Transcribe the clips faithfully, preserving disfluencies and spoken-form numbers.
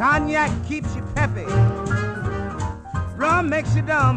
Cognac keeps you peppy. Rum makes you dumb.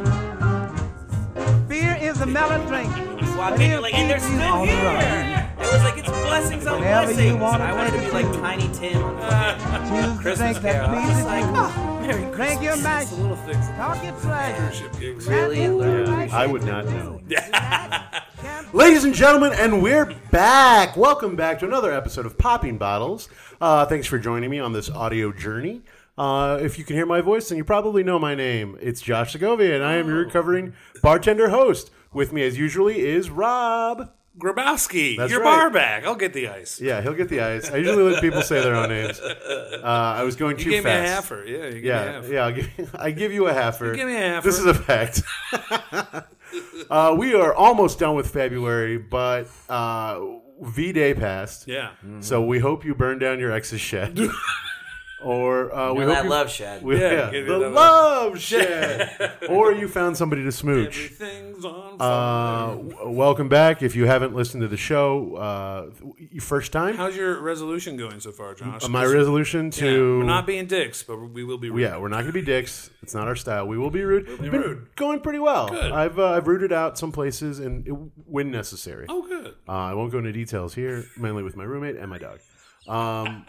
Beer is a mellow drink. Walk in, you're like, and they're still here. It was like, it's blessings on Whenever blessings. you want to I wanted to be like drink. Tiny Tim on fucking Choose the Christmas drink that Carol. I was pleases like, you. oh, Merry Drink Christmas. your mash. It's the little things. Talk your trash. Really? Yeah, I would not know. Ladies and gentlemen, and we're back. Welcome back to another episode of Popping Bottles. Uh, thanks for joining me on this audio journey. Uh, if you can hear my voice, then you probably know my name. It's Josh Segovia, and I am your recovering bartender host. With me, as usually, is Rob Grabowski. That's Your right. bar back. I'll get the ice. Yeah, he'll get the ice. I usually let people say their own names. Uh, I was going You too gave fast. me a halfer. Yeah, you gave me a Yeah, halfer. yeah. I'll give, I give you a halfer. You give me a halfer. This is a fact. uh, we are almost done with February, but uh, V-Day passed. Yeah. So we hope you burn down your ex's shed. Or uh, we Well, hope that you, love shed. we- Yeah, yeah, give the it a- love shed. Or you found somebody to smooch. Everything's on Uh, fire. w- welcome back. If you haven't listened to the show, uh, you first time. How's your resolution going so far, Josh? Uh, my resolution Yeah, to we're not being dicks, but we will be rude. yeah, we're not going to be dicks. It's not our style. We will be rude. be Been rude. Going pretty well. Good. I've uh, I've rooted out some places and it, when necessary. Oh, good. Uh, I won't go into details here, mainly with my roommate and my dog. Um,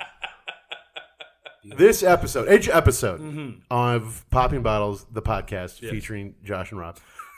this episode, each episode Mm-hmm. of Popping Bottles, the podcast Yes. featuring Josh and Rob,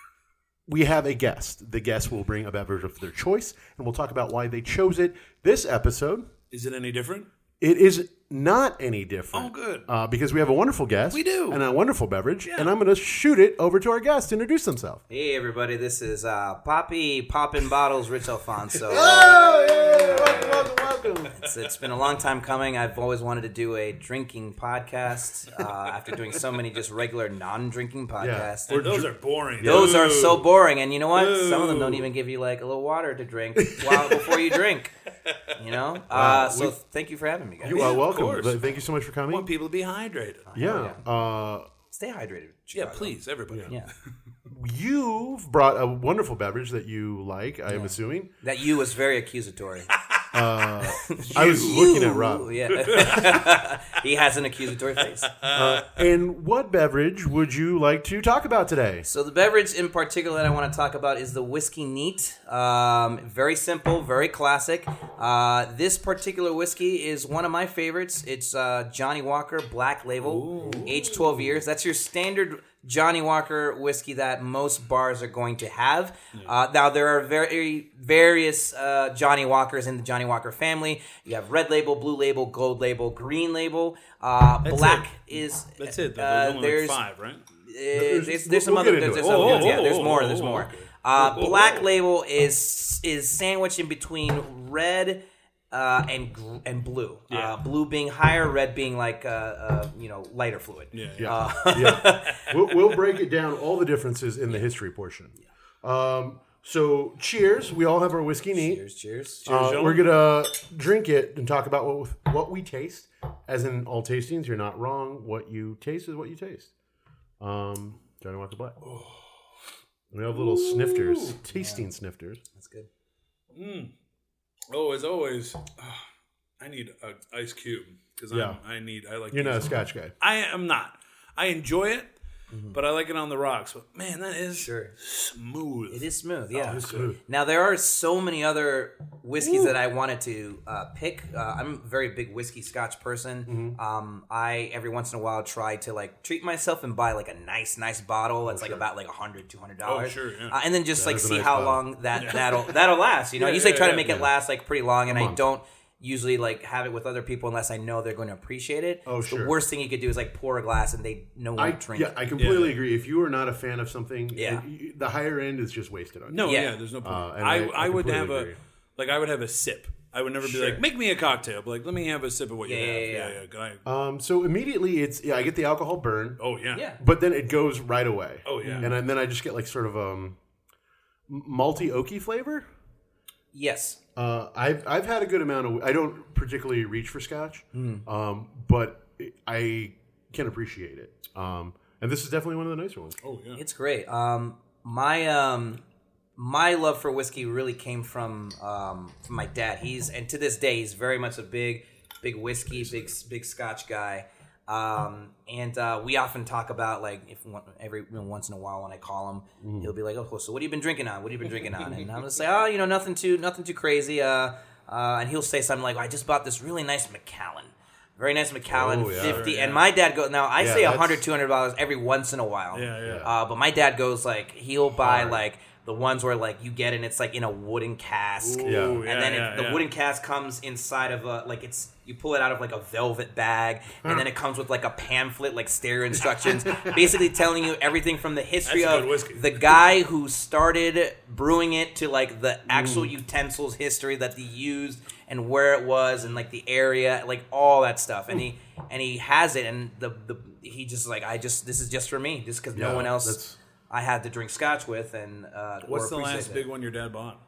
we have a guest. The guest will bring a beverage of their choice, and we'll talk about why they chose it. This episode, Is it any different? it is not any different. Oh, good. Uh, because we have a wonderful guest. We do. And a wonderful beverage. Yeah. And I'm going to shoot it over to our guest to introduce himself. Hey, everybody. This is uh, Poppy Poppin' Bottles Rich Alfonso. Oh, yeah. Welcome, welcome, welcome. It's, it's been a long time coming. I've always wanted to do a drinking podcast uh, after doing so many just regular non-drinking podcasts. And those are boring. Those are Ooh. so boring, and you know what? Ooh. Some of them don't even give you like a little water to drink while before you drink. You know. Uh, so we- thank you for having me, guys. You are of welcome. course. Thank you so much for I coming. want people to be hydrated. Yeah. Uh, Stay hydrated. Yeah, Chicago. please, everybody. Yeah. you've brought a wonderful beverage that you like, I am assuming. That you was very accusatory. Uh, I was looking at Rob. Ooh, yeah. He has an accusatory face. Uh, and what beverage would you like to talk about today? So the beverage in particular that I want to talk about is the Whiskey Neat. Um, very simple, very classic. Uh, this particular whiskey is one of my favorites. It's uh, Johnny Walker Black Label, aged twelve years. That's your standard Johnny Walker whiskey that most bars are going to have. Uh, now, there are very various uh, Johnny Walkers in the Johnny Walker family. You have red label, blue label, gold label, green label. Uh, That's black it. is... That's it. Though. uh, There's only there's like five, right? Uh, there's, there's some we'll other get into there's, it. there's Oh, other ones. oh, Yeah, there's oh, more. oh, There's oh, more. okay. Uh, Oh, oh, Black oh. Label is is sandwiched in between red uh, and gr- and blue. Yeah. Uh, blue being higher, red being like uh, uh, you know lighter fluid. Yeah. Yeah. Uh, yeah. We'll, we'll break it down, all the differences in the history portion. Um, so, cheers. We all have our whiskey neat. cheers, cheers. Uh, Cheers, we're gonna drink it and talk about what what we taste. As in all tastings, you're not wrong. What you taste is what you taste. Um, Johnny Walker Black. We have little snifters, tasting snifters. That's good. Oh, as always, ah, I need an ice cube because Yeah. I need. I like. You're not a these. Scotch guy. I am not. I enjoy it, but I like it on the rocks. But man, that is Sure. smooth. It is smooth, yeah. It's smooth. Now there are so many other whiskeys that I wanted to uh, pick. Uh, I'm a very big whiskey Scotch person. Mm-hmm. Um, I every once in a while try to like treat myself and buy like a nice, nice bottle that's like about like a hundred, two hundred dollars. Oh, sure, yeah. uh, and then just like is a see nice how bottle. long that that'll that'll last. You know, I Yeah, usually yeah, try to yeah, make it yeah. last like pretty long, and I month. don't usually like have it with other people unless I know they're going to appreciate it. Oh, It's sure. The worst thing you could do is like pour a glass and they no one I, drink. yeah, I completely Yeah. agree. If you are not a fan of something, Yeah. it- the higher end is just wasted on you. No, Yeah. yeah. There's no point. Uh, and I, I- I, I would completely have agree. a like I would have a sip. I would never be Sure. like, make me a cocktail. But like, let me have a sip of what you Yeah, have. yeah, Yeah, yeah. yeah. Can I, Um, so immediately it's yeah, I get the alcohol burn. oh yeah. Yeah. But then it goes right away. Oh, yeah. and, I- then I just get like sort of um, malty oaky flavor. Yes. Uh, I've I've had a good amount of. I don't particularly reach for Scotch, um, but I can appreciate it. Um, and this is definitely one of the nicer ones. Oh yeah. It's great. Um, my um, my love for whiskey really came from um, from my dad. He's and to this day he's very much a big big whiskey, big big Scotch guy. Um, and uh, we often talk about like if one, every you know, once in a while when I call him, mm. he'll be like, "Oh, so what have you been drinking on? What have you been drinking on?" And I'm gonna say, "Oh, you know, nothing too nothing too crazy." Uh, uh, and he'll say something like, "I just bought this really nice Macallan." Very nice Macallan, oh, yeah. fifty. Yeah. And my dad goes, now I yeah, say one hundred, two hundred dollars every once in a while. Yeah, yeah. Uh, but my dad goes like, he'll buy Hard. like the ones where like you get it and it's like in a wooden cask. Ooh, Yeah. And yeah, then yeah, it, the yeah. wooden cask comes inside of a, like it's, you pull it out of like a velvet bag. And then it comes with like a pamphlet, like stereo instructions, basically telling you everything from the history That's a of good whiskey. the guy who started brewing it to like the actual Mm. utensils history that they used and where it was and like the area, like all that stuff. And he and he has it, and the the he just like I just this is just for me, just because Yeah, no one else that's- I had to drink scotch with. And uh, What's or the appreciate last it. big one your dad bought?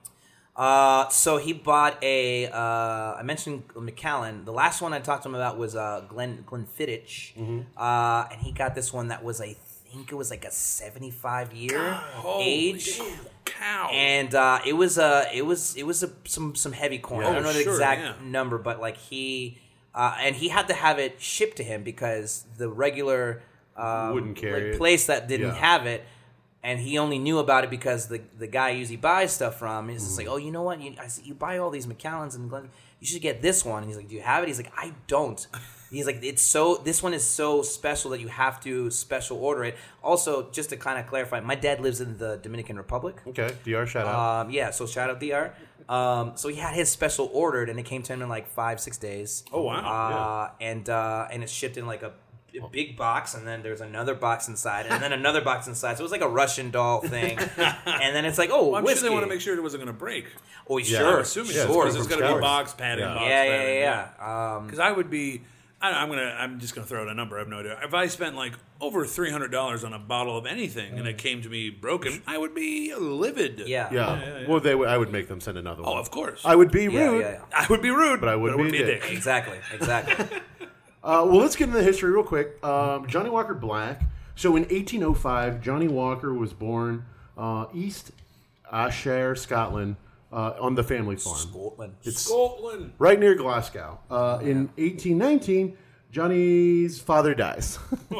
Uh, so he bought a. Uh, I mentioned Macallan. The last one I talked to him about was uh, Glen Glenfiddich, Mm-hmm. uh, and he got this one that was I think it was like a seventy-five year age. Holy cow! And uh, it was a, it was, it was a, some some heavy corn. Yeah, I don't know the sure, exact yeah. number, but like he, uh, and he had to have it shipped to him because the regular um, Wouldn't carry like, it. place that didn't Yeah. have it, and he only knew about it because the the guy I usually buys stuff from. He's Mm-hmm. just like, oh, you know what? You I, see- you buy all these Macallans and Glen, you should get this one. And he's like, do you have it? He's like, I don't. He's like, it's so. This one is so special that you have to special order it. Also, just to kind of clarify, my dad lives in the Dominican Republic. Okay, D R, shout out. Um, yeah, so shout out D R. Um, so he had his special ordered, and it came to him in like five, six days. Oh, wow. Uh, and uh, and it's shipped in like a, a big box, and then there's another box inside, and then another box inside. So it was like a Russian doll thing. And then it's like, oh, Well, I'm whiskey. sure they want to make sure it wasn't going to break. Oh, Yeah, sure, I'm Assuming Yeah, so, sure. because it's from got to be Scotland. box padding. Yeah. box Yeah, padding, yeah, yeah. Um, Because I would be, I don't know, I'm gonna, I'm just gonna throw out a number. I have no idea. If I spent like over three hundred dollars on a bottle of anything and it came to me broken, I would be livid. yeah, yeah. yeah, yeah. Well, they would, I would make them send another one. Oh, of course. I would be yeah, rude. yeah, yeah. I would be rude, But I wouldn't would be be a a dick. dick. Exactly, exactly. Uh, well, let's get into the history real quick. Um, Johnny Walker Black. So in eighteen oh five, Johnny Walker was born uh, East Ayrshire, Scotland, uh, on the family farm. Scotland. It's Scotland. right near Glasgow. Uh, in eighteen nineteen, Johnny's father dies.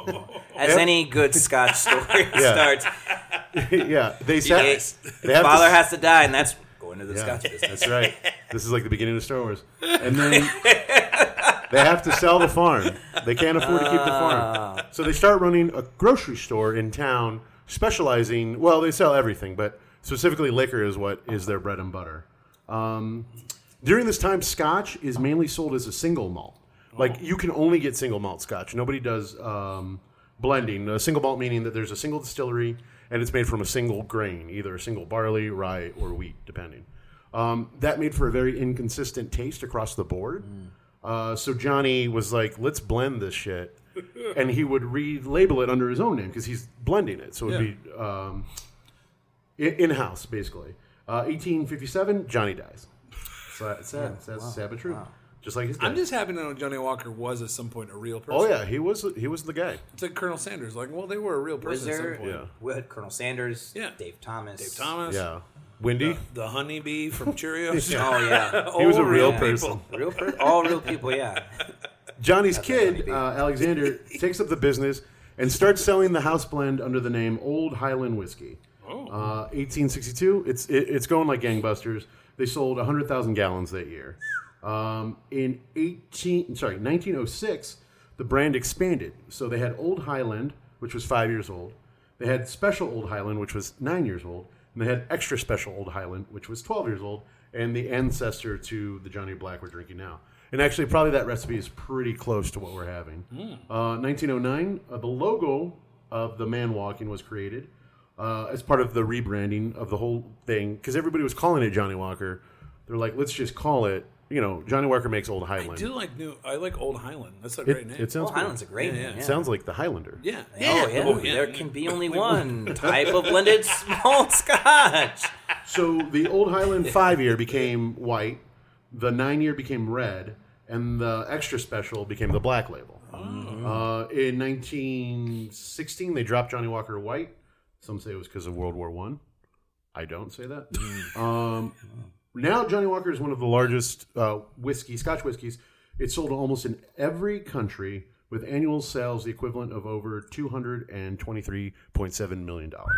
As Yep. any good Scotch story Yeah. starts, yeah, they sat. Yes. They have father to, has to die, and that's going to the Yeah, Scotch business. that's right. This is like the beginning of Star Wars. And then they have to sell the farm. They can't afford to keep the farm. So they start running a grocery store in town specializing, well, they sell everything, but specifically liquor is what is their bread and butter. Um, during this time, Scotch is mainly sold as a single malt. Like, you can only get single malt Scotch. Nobody does um, blending. A single malt meaning that there's a single distillery and it's made from a single grain, either a single barley, rye, or wheat, depending. Um, that made for a very inconsistent taste across the board. Uh, so Johnny was like, let's blend this shit. And he would relabel it under his own name because he's blending it. So it would Yeah. be um, in- in-house, basically. Uh, eighteen fifty-seven, Johnny dies. So it's sad. It's sad, sad but true. Just like his dad. I'm just happy to know Johnny Walker was at some point a real person. Oh, yeah. He was he was the guy. It's like Colonel Sanders. Like, well, they were a real Was person at there? some point. Yeah. We had Colonel Sanders. Yeah. Dave Thomas. Dave Thomas. Yeah. Wendy? The honeybee from Cheerios. Oh yeah. He was a All real Yeah. person. Real per- all real people. Yeah. Johnny's That's kid, funny, uh, Alexander, takes up the business and starts selling the house blend under the name Old Highland Whiskey. Oh. Uh, eighteen sixty-two, it's it, it's going like gangbusters. They sold one hundred thousand gallons that year. Um, in eighteen, sorry, nineteen oh six, the brand expanded. So they had Old Highland, which was five years old. They had Special Old Highland, which was nine years old. And they had Extra Special Old Highland, which was twelve years old, and the ancestor to the Johnny Black we're drinking now. And actually, probably that recipe is pretty close to what we're having. Mm. Uh, nineteen oh nine, uh, the logo of the man walking was created uh, as part of the rebranding of the whole thing, because everybody was calling it Johnny Walker. They're like, let's just call it, you know, Johnny Walker makes Old I Highland. do like new. I like Old Highland. That's a It, great name. it sounds Oh, cool. Highland's a great Yeah, name. yeah. Yeah. Sounds like the Highlander. yeah. Oh yeah. Oh, yeah. There can be only one type of blended small Scotch. So the Old Highland five year became white, the nine year became red, and the extra special became the black label. Uh, in nineteen sixteen, they dropped Johnny Walker white. Some say it was because of World War One. I. I don't say that. um, now Johnny Walker is one of the largest uh, whiskey, Scotch whiskeys. It's sold almost in every country with annual sales the equivalent of over two hundred twenty-three point seven million dollars.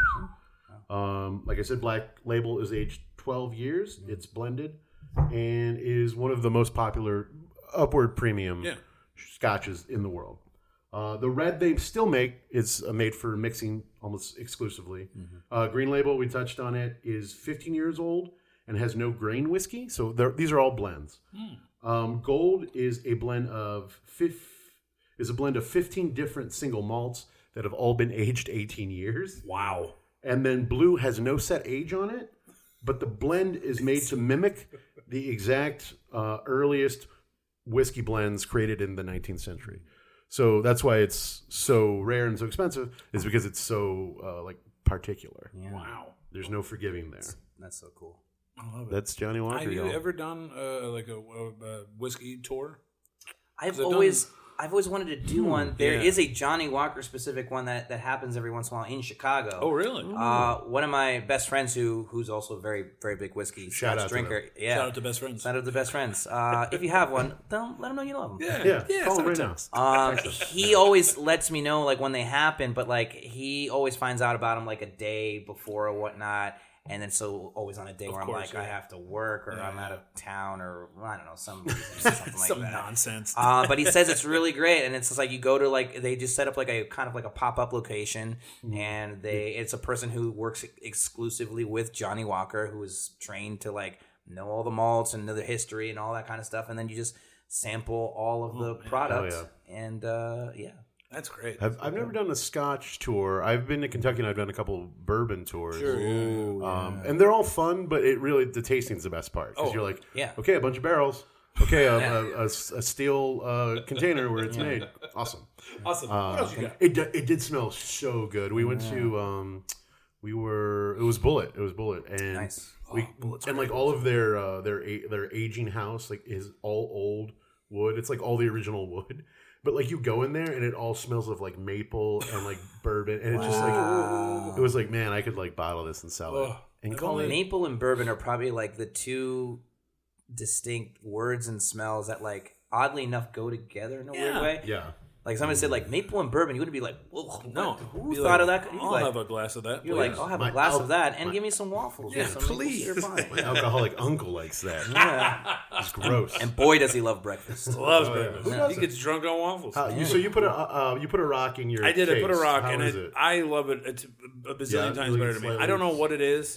Um, like I said, Black Label is aged twelve years. It's blended and is one of the most popular upward premium Yeah. scotches in the world. Uh, the red they still make is uh, made for mixing almost exclusively. Mm-hmm. Uh, Green Label, we touched on it, is fifteen years old and has no grain whiskey. So these are all blends. Mm. Um, Gold is a blend of fif- is a blend of fifteen different single malts that have all been aged eighteen years. Wow. And then Blue has no set age on it, but the blend is made to mimic the exact uh, earliest whiskey blends created in the nineteenth century. So that's why it's so rare and so expensive, is because it's so uh, like particular. Yeah. Wow. There's no forgiving there. That's so cool. I love it. That's Johnny Walker. Have you y'all. ever done uh, like a, a, a whiskey tour? I've I've always done- I've always wanted to do one. There yeah. is a Johnny Walker specific one that, that happens every once in a while in Chicago. Oh, really? Uh, one of my best friends who who's also a very very big whiskey Shout Scotch out to drinker. them. Yeah. Shout out to best friends. Shout out to best friends. Uh, if you have one, don't let them know you love them. Yeah, Yeah, call him right sometimes. now. Um, he always lets me know like when they happen, but like he always finds out about them like a day before or whatnot, and then so always on a day where I'm course, like I yeah. have to work or Yeah, I'm out yeah. of town or well, I don't know some reason, something like Some that. nonsense. Uh, but he says it's really great, and it's just like you go to like they just set up like a kind of like a pop up location, and they it's a person who works exclusively with Johnny Walker, who is trained to like know all the malts and know the history and all that kind of stuff, and then you just sample all of the product, and uh, yeah, That's great. I've, I've never done a Scotch tour. I've been to Kentucky and I've done a couple bourbon tours. Sure, yeah, yeah. Um, and they're all fun, but it really the tasting's the best part because Oh, you're like, yeah. okay, a bunch of barrels, okay, a, a, a, a steel uh, container where it's made. Awesome. Awesome. Uh, what else you got? It d- it did smell so good. We went to um, we were it was Bullet. It was Bullet, and Nice. we and like all of their uh, their a- their aging house like is all old wood. It's like all the original wood. But like you go in there and it all smells of like maple and like bourbon, and it's just like it was like, man, I could like bottle this and sell it Ugh. and I've call only- it. Maple and bourbon are probably like the two distinct words and smells that like oddly enough go together in a Yeah. weird way. Yeah, Like somebody said like maple and bourbon, you wouldn't be like, whoa, No. what? Who Be thought like, of that? You'd be I'll like, have a glass of that. you're please. like, I'll have My a glass al- of that and my- give me some waffles. Yeah, with some maple please. syrup on it. my alcoholic uncle likes that. Yeah. It's gross. And boy, does he love breakfast. Loves Oh, yeah. breakfast. Who He doesn't? gets drunk on waffles. Uh, you, so you put a uh, you put a rock in your. I did. I put a case. rock, How and is it, it? I love it. It's a bazillion Yeah, times really better to me. slightly- I don't know what it is.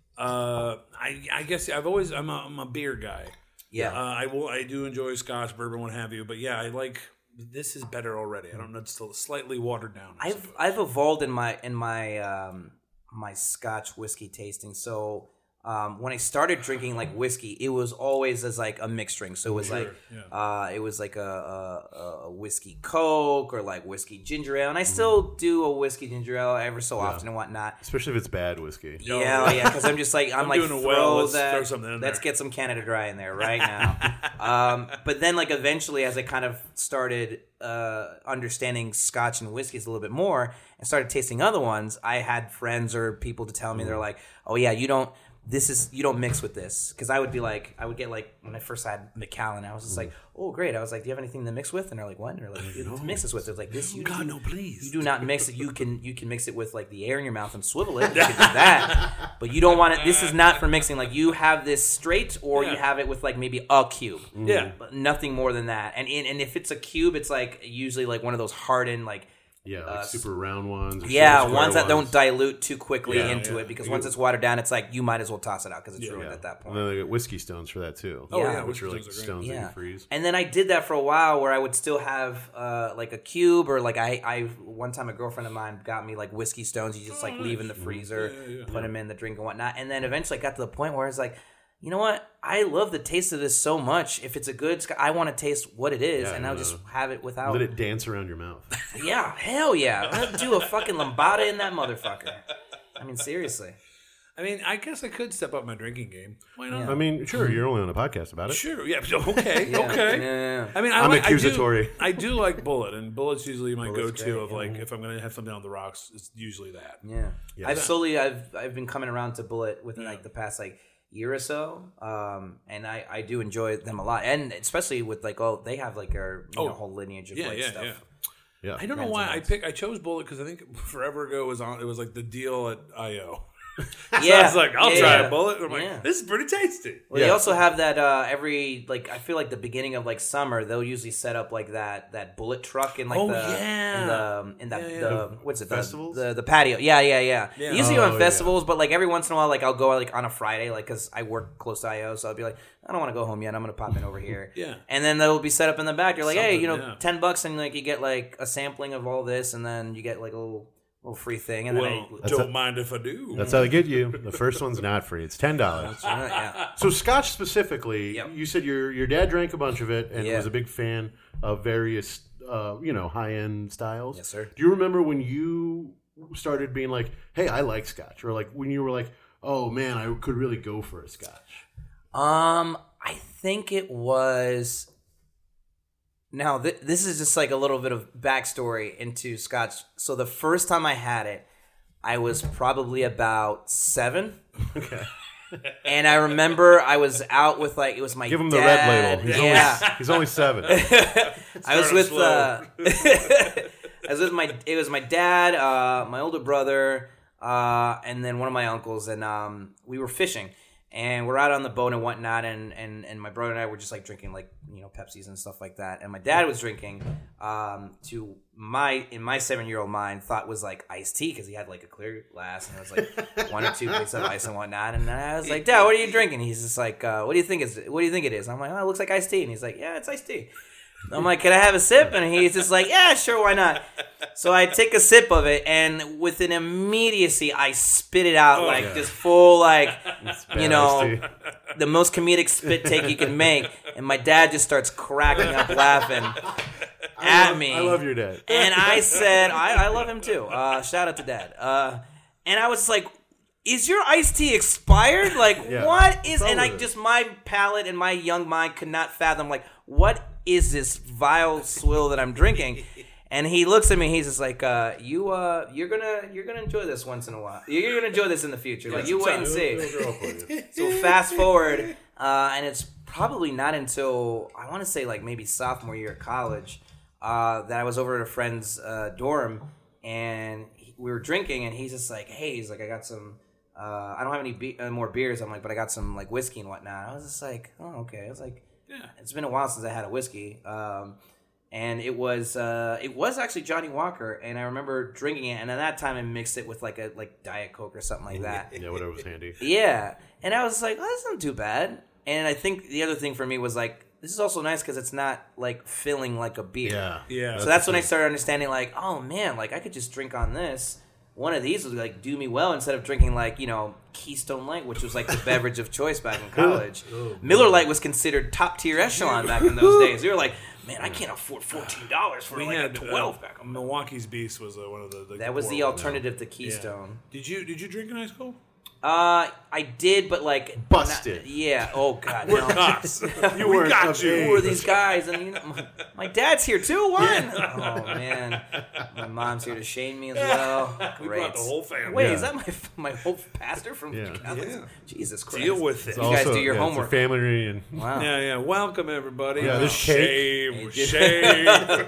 Uh, I I guess I've always I'm a, I'm a beer guy. Yeah. Uh, I will. I do enjoy Scotch, bourbon, what have you. But yeah, I like this is better already. I don't know. It's still slightly watered down. I I've suppose. I've evolved in my in my um, my Scotch whiskey tasting. So um, when I started drinking like whiskey, it was always as like a mixed drink. So it was like yeah. uh, it was like a, a, a whiskey Coke or like whiskey ginger ale, and I still do a whiskey ginger ale ever so often and whatnot. Especially if it's bad whiskey. Yo. Yeah, oh, yeah, because I'm just like I'm, I'm like doing a throw well, let's that. throw something in let's there. get some Canada Dry in there right now. um, but then like eventually, as I kind of started uh, understanding Scotch and whiskeys a little bit more, and started tasting other ones, I had friends or people to tell me they're like, "Oh yeah, you don't." This is you don't mix with this because I would be like I would get like when I first had Macallan I was just like oh great I was like do you have anything to mix with and they're like what and they're like to mix this with it's like this you God do, no, please. you do not mix it you can you can mix it with like the air in your mouth and swivel it you can do that but you don't want it this is not for mixing like you have this straight or Yeah. you have it with like maybe a cube Yeah. but nothing more than that and in, and if it's a cube it's like usually like one of those hardened like Yeah, like Uh, super round ones. Or yeah, super square ones that don't ones. dilute too quickly Yeah, into yeah. it because once it's watered down, it's like you might as well toss it out because it's ruined Yeah. at that And point. then they get whiskey stones for that too. Oh, yeah, yeah, which whiskey are like stones are great. stones that Yeah, you freeze. and then I did that for a while where I would still have uh, like a cube or like I, I one time a girlfriend of mine got me like whiskey stones. You just like leave in the freezer, Yeah, yeah. put them in the drink and whatnot, and then eventually I got to the point where it's like. You know what? I love the taste of this so much. If it's a good, sc- I want to taste what it is, Yeah, and I'll no. just have it without. Let it dance around your mouth. Yeah, hell yeah! Let's do a fucking lambada in that motherfucker. I mean, seriously. I mean, I guess I could step up my drinking game. Why not? I mean, sure, you're only on a podcast about it. Sure. Yeah. Okay. Yeah, Okay. yeah. I mean, I I'm like, accusatory. I do, I do like Bullet, and Bullet's usually my Bullet's go-to great, of yeah. like if I'm gonna have something on the rocks, it's usually that. Yeah. Yeah. I've slowly I've I've been coming around to Bullet within like the past like year or so, um, and I, I do enjoy them a lot, and especially with like oh they have like our you Oh. know, whole lineage of Yeah, like yeah, stuff. yeah. Yeah. I don't know why I pick. I chose Bullet because I think forever ago it was on. It was like the deal at I O. So Yeah. I was like, I'll Yeah, try yeah. a Bullet. And I'm Yeah. like, this is pretty tasty. Well, Yeah. they also have that uh, every like I feel like the beginning of like summer they'll usually set up like that that bullet truck in like Oh, the yeah. in the in that Yeah, yeah. the what's it the- Festivals? the the patio yeah yeah yeah, Yeah. They usually Oh, on yeah. festivals but like every once in a while like I'll go like on a Friday like because I work close to I O so I'll be like I don't want to go home yet I'm gonna pop in over here Yeah. and then they'll be set up in the back you're like hey Something, you know yeah. ten bucks and like you get like a sampling of all this and then you get like a little little free thing and then Well, I, don't a- mind if I do. That's how they get you. The first one's not free. It's ten dollars. uh, yeah. So Scotch specifically, Yep. you said your your dad drank a bunch of it and Yeah. was a big fan of various, uh, you know, high end styles. Yes, sir. Do you remember when you started being like, "Hey, I like Scotch," or like when you were like, "Oh man, I could really go for a Scotch"? Um, I think it was. Now, th- this is just like a little bit of backstory into Scotch. So the first time I had it, I was probably about seven. Okay. And I remember I was out with like it was my Give him the dad. red label. He's yeah, only he's only seven. I was Start with slow. uh, I was with my it was my dad, uh, my older brother, uh, and then one of my uncles, and um, we were fishing, and we're out on the boat and whatnot, and, and and my brother and I were just like drinking like you know Pepsis and stuff like that, and my dad was drinking um, to my in my seven year old mind thought was like iced tea because he had like a clear glass and it was like one or two bits of ice and whatnot, and I was like, Dad, what are you drinking? He's just like, uh, what do you think is what do you think it is? I'm like, oh, it looks like iced tea, and he's like, yeah, it's iced tea. I'm like, can I have a sip? And he's just like, yeah, sure, why not? So I take a sip of it, and with an immediacy, I spit it out like yeah. just full, like, you Bad know, iced tea. the most comedic spit take you can make. And my dad just starts cracking up laughing at me. I love your dad. And I said, I, I love him too. Uh, shout out to Dad. Uh, and I was like, is your iced tea expired? Like, Yeah. what is? And I Totally. just, my palate and my young mind could not fathom, like, what is this vile swill that I'm drinking? And he looks at me. He's just like, uh, "You, uh, you're gonna, you're gonna enjoy this once in a while. You're gonna enjoy this in the future. Like, you wait and see." So fast forward, uh, and it's probably not until I want to say like maybe sophomore year of college uh, that I was over at a friend's uh, dorm, and he, we were drinking, and he's just like, "Hey, he's like, I got some. Uh, I don't have any be- uh, more beers." I'm like, "But I got some like whiskey and whatnot." I was just like, "Oh, okay." I was like, Yeah. "It's been a while since I had a whiskey." Um, and it was uh, it was actually Johnny Walker, and I remember drinking it, and at that time I mixed it with like a like Diet Coke or something like that. Yeah, whatever was handy. Yeah, and I was like, oh, that's not too bad. And I think the other thing for me was like, this is also nice because it's not like filling like a beer. Yeah. Yeah. So that's when I started understanding like, oh man, like I could just drink on this. One of these would like do me well instead of drinking like, you know, Keystone Light, which was like the beverage of choice back in college. Miller Lite was considered top tier echelon back in those days. We were like, man, I can't afford fourteen dollars for We like had a twelve uh, pack. Milwaukee's Beast was uh, one of the. the That was the core- alternative to Yeah. Keystone. Did you did you drink in high school? Uh, I did, but like Busted. not- yeah. Oh god. We're no. cops. You we weren't got of you. age. Who are these guys? And you know, my, my dad's here too. What? Oh man, my mom's here to shame me as well. We Great. brought the whole family. Wait, Yeah. is that my my whole pastor from Yeah. Catholic? Yeah. Jesus Christ! Deal with it. You guys do your yeah, homework. It's a family reunion. Wow. Yeah, yeah. Welcome everybody. Yeah, there's shave, cake. shave.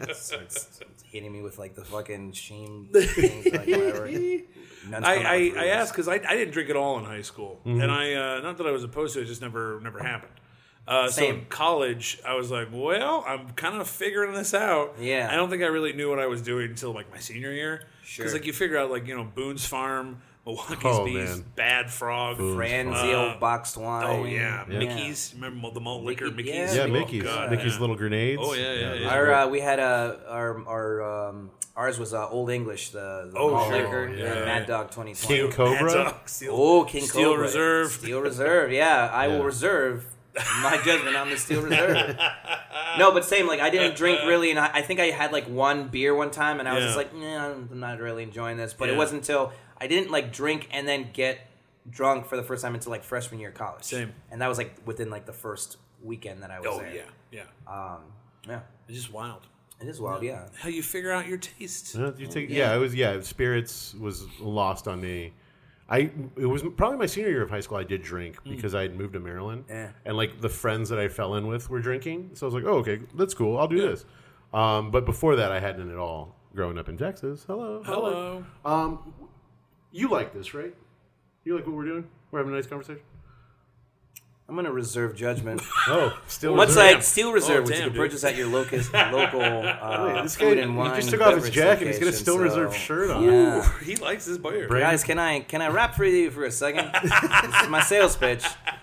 Starts hitting me with like the fucking shame things, like whatever. Nuns I, come out I, with I rubies. asked because I, I didn't drink at all in high school, Mm-hmm. and I uh, not that I was opposed to it, it just never never happened. Uh, so in Same. college, I was like, well, I'm kind of figuring this out. Yeah. I don't think I really knew what I was doing until like my senior year. Sure. Because like you figure out like you know Boone's Farm, Milwaukee's Oh, Beast, man. Bad Frog, Franzio Uh, boxed wine. oh yeah, Yeah. Mickey's. Remember the malt liquor, Mickey- Mickey's. Yeah, Yeah, Oh, Mickey's. God, Mickey's yeah. little grenades. Oh, yeah, yeah, yeah. Our uh, we had a our our um, ours was uh, Old English the, the Oh, malt sure. liquor Yeah, the yeah, Mad yeah. Dog twenty twenty. King Cobra. Mad Dog, Steel- Oh, King Steel Cobra. Reserve. Steel Reserve. Yeah, I Yeah. will reserve my judgment on the Steel Reserve. No, but same. Like I didn't drink really, and I, I think I had like one beer one time, and I was Yeah. just like, nah, I'm not really enjoying this. But Yeah. it wasn't until I didn't like drink and then get drunk for the first time until like freshman year of college. Same. And that was like within like the first weekend that I was Oh there. yeah, yeah. Um, yeah. It's just wild. It is wild. Yeah. How you figure out your taste. Yeah, you take, yeah, it was. Yeah, spirits was lost on me. I it was probably my senior year of high school. I did drink because I had moved to Maryland, Yeah. and like the friends that I fell in with were drinking. So I was like, oh, okay, that's cool. I'll do this. Um, but before that, I hadn't at all. Growing up in Texas. Hello. Hello. Um, you like this, right? You like what we're doing? We're having a nice conversation. I'm gonna reserve judgment. Oh, still Much reserved. like Steel Reserve, Oh, which damn, you can dude. purchase at your locus, local uh, Wait, this guy, food and wine. he just took off his beverage jacket. He's got a location, Still so- Reserve shirt on. Yeah. He likes his beer. Brand- Guys, can I can I rap for you for a second? This is my sales pitch.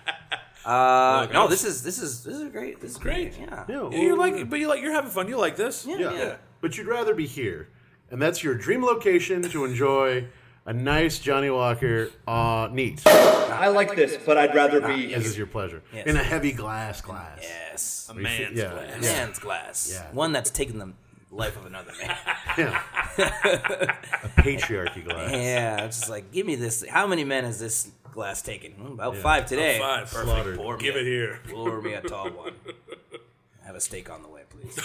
Uh, Look, no, I'll- this is this is this is great. This is great. Great. Yeah. Yeah, Yeah, you're well, like, but you like, you're having fun. You like this? Yeah. Yeah. yeah. But you'd rather be here. And that's your dream location to enjoy a nice Johnny Walker uh, neat. I like this, but I'd rather be. As is your pleasure. Yes. In a heavy glass glass. Yes. A man's yeah. glass. A man's glass. Yeah. One that's taken the life of another man. Yeah. A patriarchy glass. Yeah. It's just like, give me this. How many men has this glass taken? Hmm, About five today. Five. Slaughtered. Pour me Give a- it here. Pour me a tall one. Have a steak on the way, please.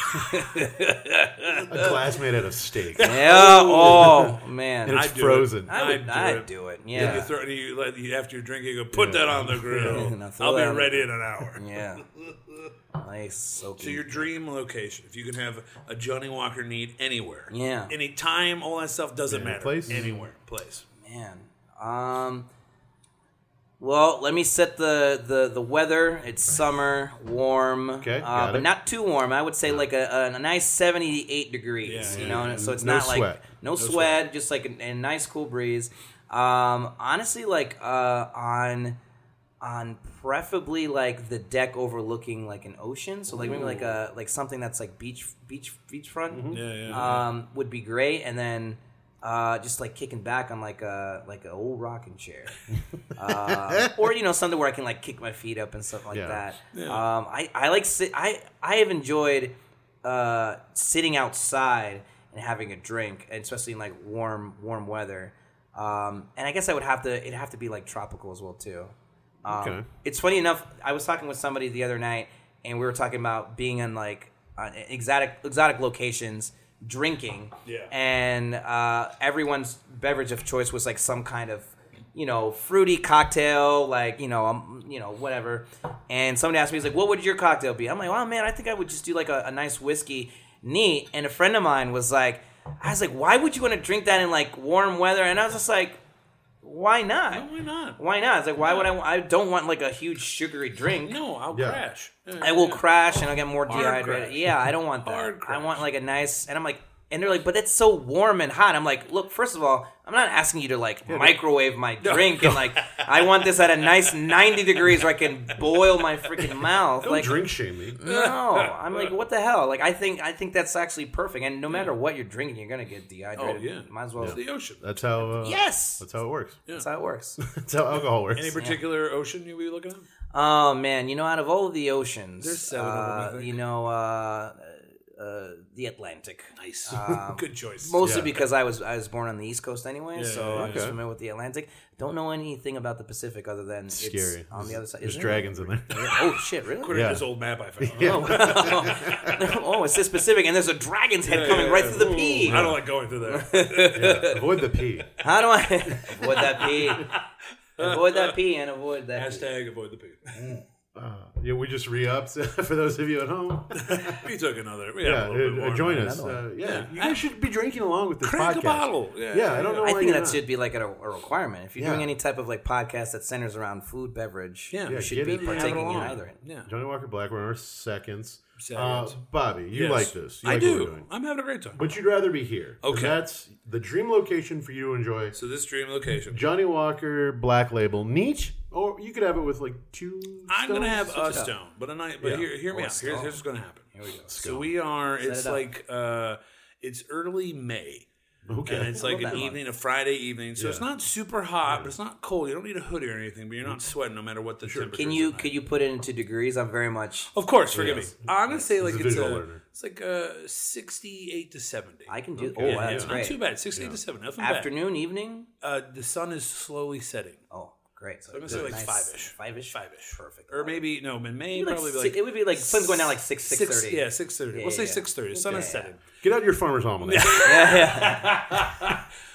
A glass made out of steak. Yeah. Oh man. And it's I'd do frozen. I would. I'd do I'd it. do it. You Yeah. throw, you, let- you, after you drink it, you go, put that on the grill. Now throw I'll that be on the ready in an hour. Yeah. Nice. Soaking. So your dream location, if you can have a Johnny Walker neat anywhere. Yeah. Any time, all that stuff doesn't Yeah, matter. place? Anywhere. Place. Man. Um. Well, let me set the, the, the weather. It's summer, warm, Okay, uh, got but it. not too warm. I would say like a, a, nice seventy-eight degrees. Yeah, you yeah, know, yeah. so it's No not like sweat. no, sweat, just like a, a nice cool breeze. Um, honestly, like uh, on on preferably like the deck overlooking like an ocean. So like maybe like a like something that's like beach beach beachfront. Mm-hmm. Yeah, yeah. Um, would be great, and then uh, just like kicking back on like a like an old rocking chair, uh, or you know something where I can like kick my feet up and stuff like Yeah. that. Yeah. Um, I I like sit I I have enjoyed uh, sitting outside and having a drink, and especially in like warm warm weather. Um, and I guess I would have to it'd have to be like tropical as well too. Um, Okay. It's funny enough. I was talking with somebody the other night, and we were talking about being in like on exotic exotic locations, drinking. Yeah. And uh, everyone's beverage of choice was like some kind of, you know, fruity cocktail, like you know, um, you know, whatever. And somebody asked me, he's like, "What would your cocktail be?" I'm like, "Oh man, I think I would just do like a, a nice whiskey neat." And a friend of mine was like, "I was like, why would you want to drink that in like warm weather?" And I was just like, "Why not? No, why not? Why not?" It's like, why would I? I don't want like a huge sugary drink. No, I'll Yeah. crash. Yeah, I will yeah. crash and I'll get more Hard dehydrated. crash. Yeah, I don't want that. Hard I crash. want like a nice. And I'm like, and they're like, but it's so warm and hot. I'm like, look, first of all, I'm not asking you to like microwave my drink and like, I want this at a nice ninety degrees where I can boil my freaking mouth. Don't like, drink shame me. no, I'm like, what the hell? Like, I think I think that's actually perfect. And no matter what you're drinking, you're gonna get dehydrated. Oh, yeah. Might as well. It's the ocean. That's how. Uh, Yes, That's how it works. that's how it works. That's how alcohol works. Any particular ocean you be looking at? Oh man, you know, out of all of the oceans, There's seven of them, I uh, think. you know, uh, uh, the Atlantic. Nice. Um, Good choice. Mostly Yeah. because I was I was born on the East Coast anyway, Yeah, so yeah, I'm just okay. familiar with the Atlantic. Don't know anything about the Pacific other than it's Scary. on the other side. There's Isn't it? dragons in there. Oh shit! Really? According Yeah. to this old map I found. Oh, oh, it's this Pacific, and there's a dragon's head Yeah, coming yeah, right yeah. through the P. I don't like going through there. Yeah. Avoid the P. How do I avoid that P? Avoid that P and avoid that. P. Hashtag avoid the pee. Uh, yeah, we just re-upped for those of you at home. We took another. We Yeah, had a little bit uh, more. join us. Another Uh, one. yeah, Yeah. you guys should be drinking along with this Crank podcast. a bottle. Yeah, Yeah, I don't know. I why think you're that not. should be like a, a requirement. If you're Yeah. doing any type of like podcast that centers around food, beverage, Yeah. you Yeah, should get be in and have it partaking in along. either. end. Yeah. Johnny Walker Black. We're in our seconds. Seconds. Uh, Bobby, you Yes. like this? You I like What we're do. doing. I'm having a great time. But you'd rather be here. 'Cause Okay. That's the dream location for you to enjoy. So this dream location. Johnny Walker Black Label neat, or you could have it with like two. I'm gonna stones. have a it up. stone, but a night. But Yeah. hear, hear me Or a out. Here's, stone. here's what's gonna happen. Here we go. So we are. It's it up. like uh, it's early May. Okay. And it's like Love an that one. evening, a Friday evening. So Yeah. it's not super hot, but it's not cold. You don't need a hoodie or anything, but you're not sweating no matter what the temperature Can is you at night. could you put it into degrees? I'm very much. Of course, forgive Yes. me. I'm gonna say like He's a it's visual a, learner. it's like a sixty-eight to seventy. I can do. Okay. Oh, Yeah, that's yeah, great. Not too bad. sixty-eight to seventy. Nothing bad. Afternoon, evening. Uh, the sun is slowly setting. Oh, great. So I'm gonna say like five-ish. Five-ish. Five-ish. Perfect. Or maybe no, in May Maybe like probably six- like it would be like sun's going down like six six six. thirty. Yeah, six thirty. Yeah, We'll say yeah. six thirty. Sun is Yeah. setting. Get out your farmer's almanac. Yeah, yeah.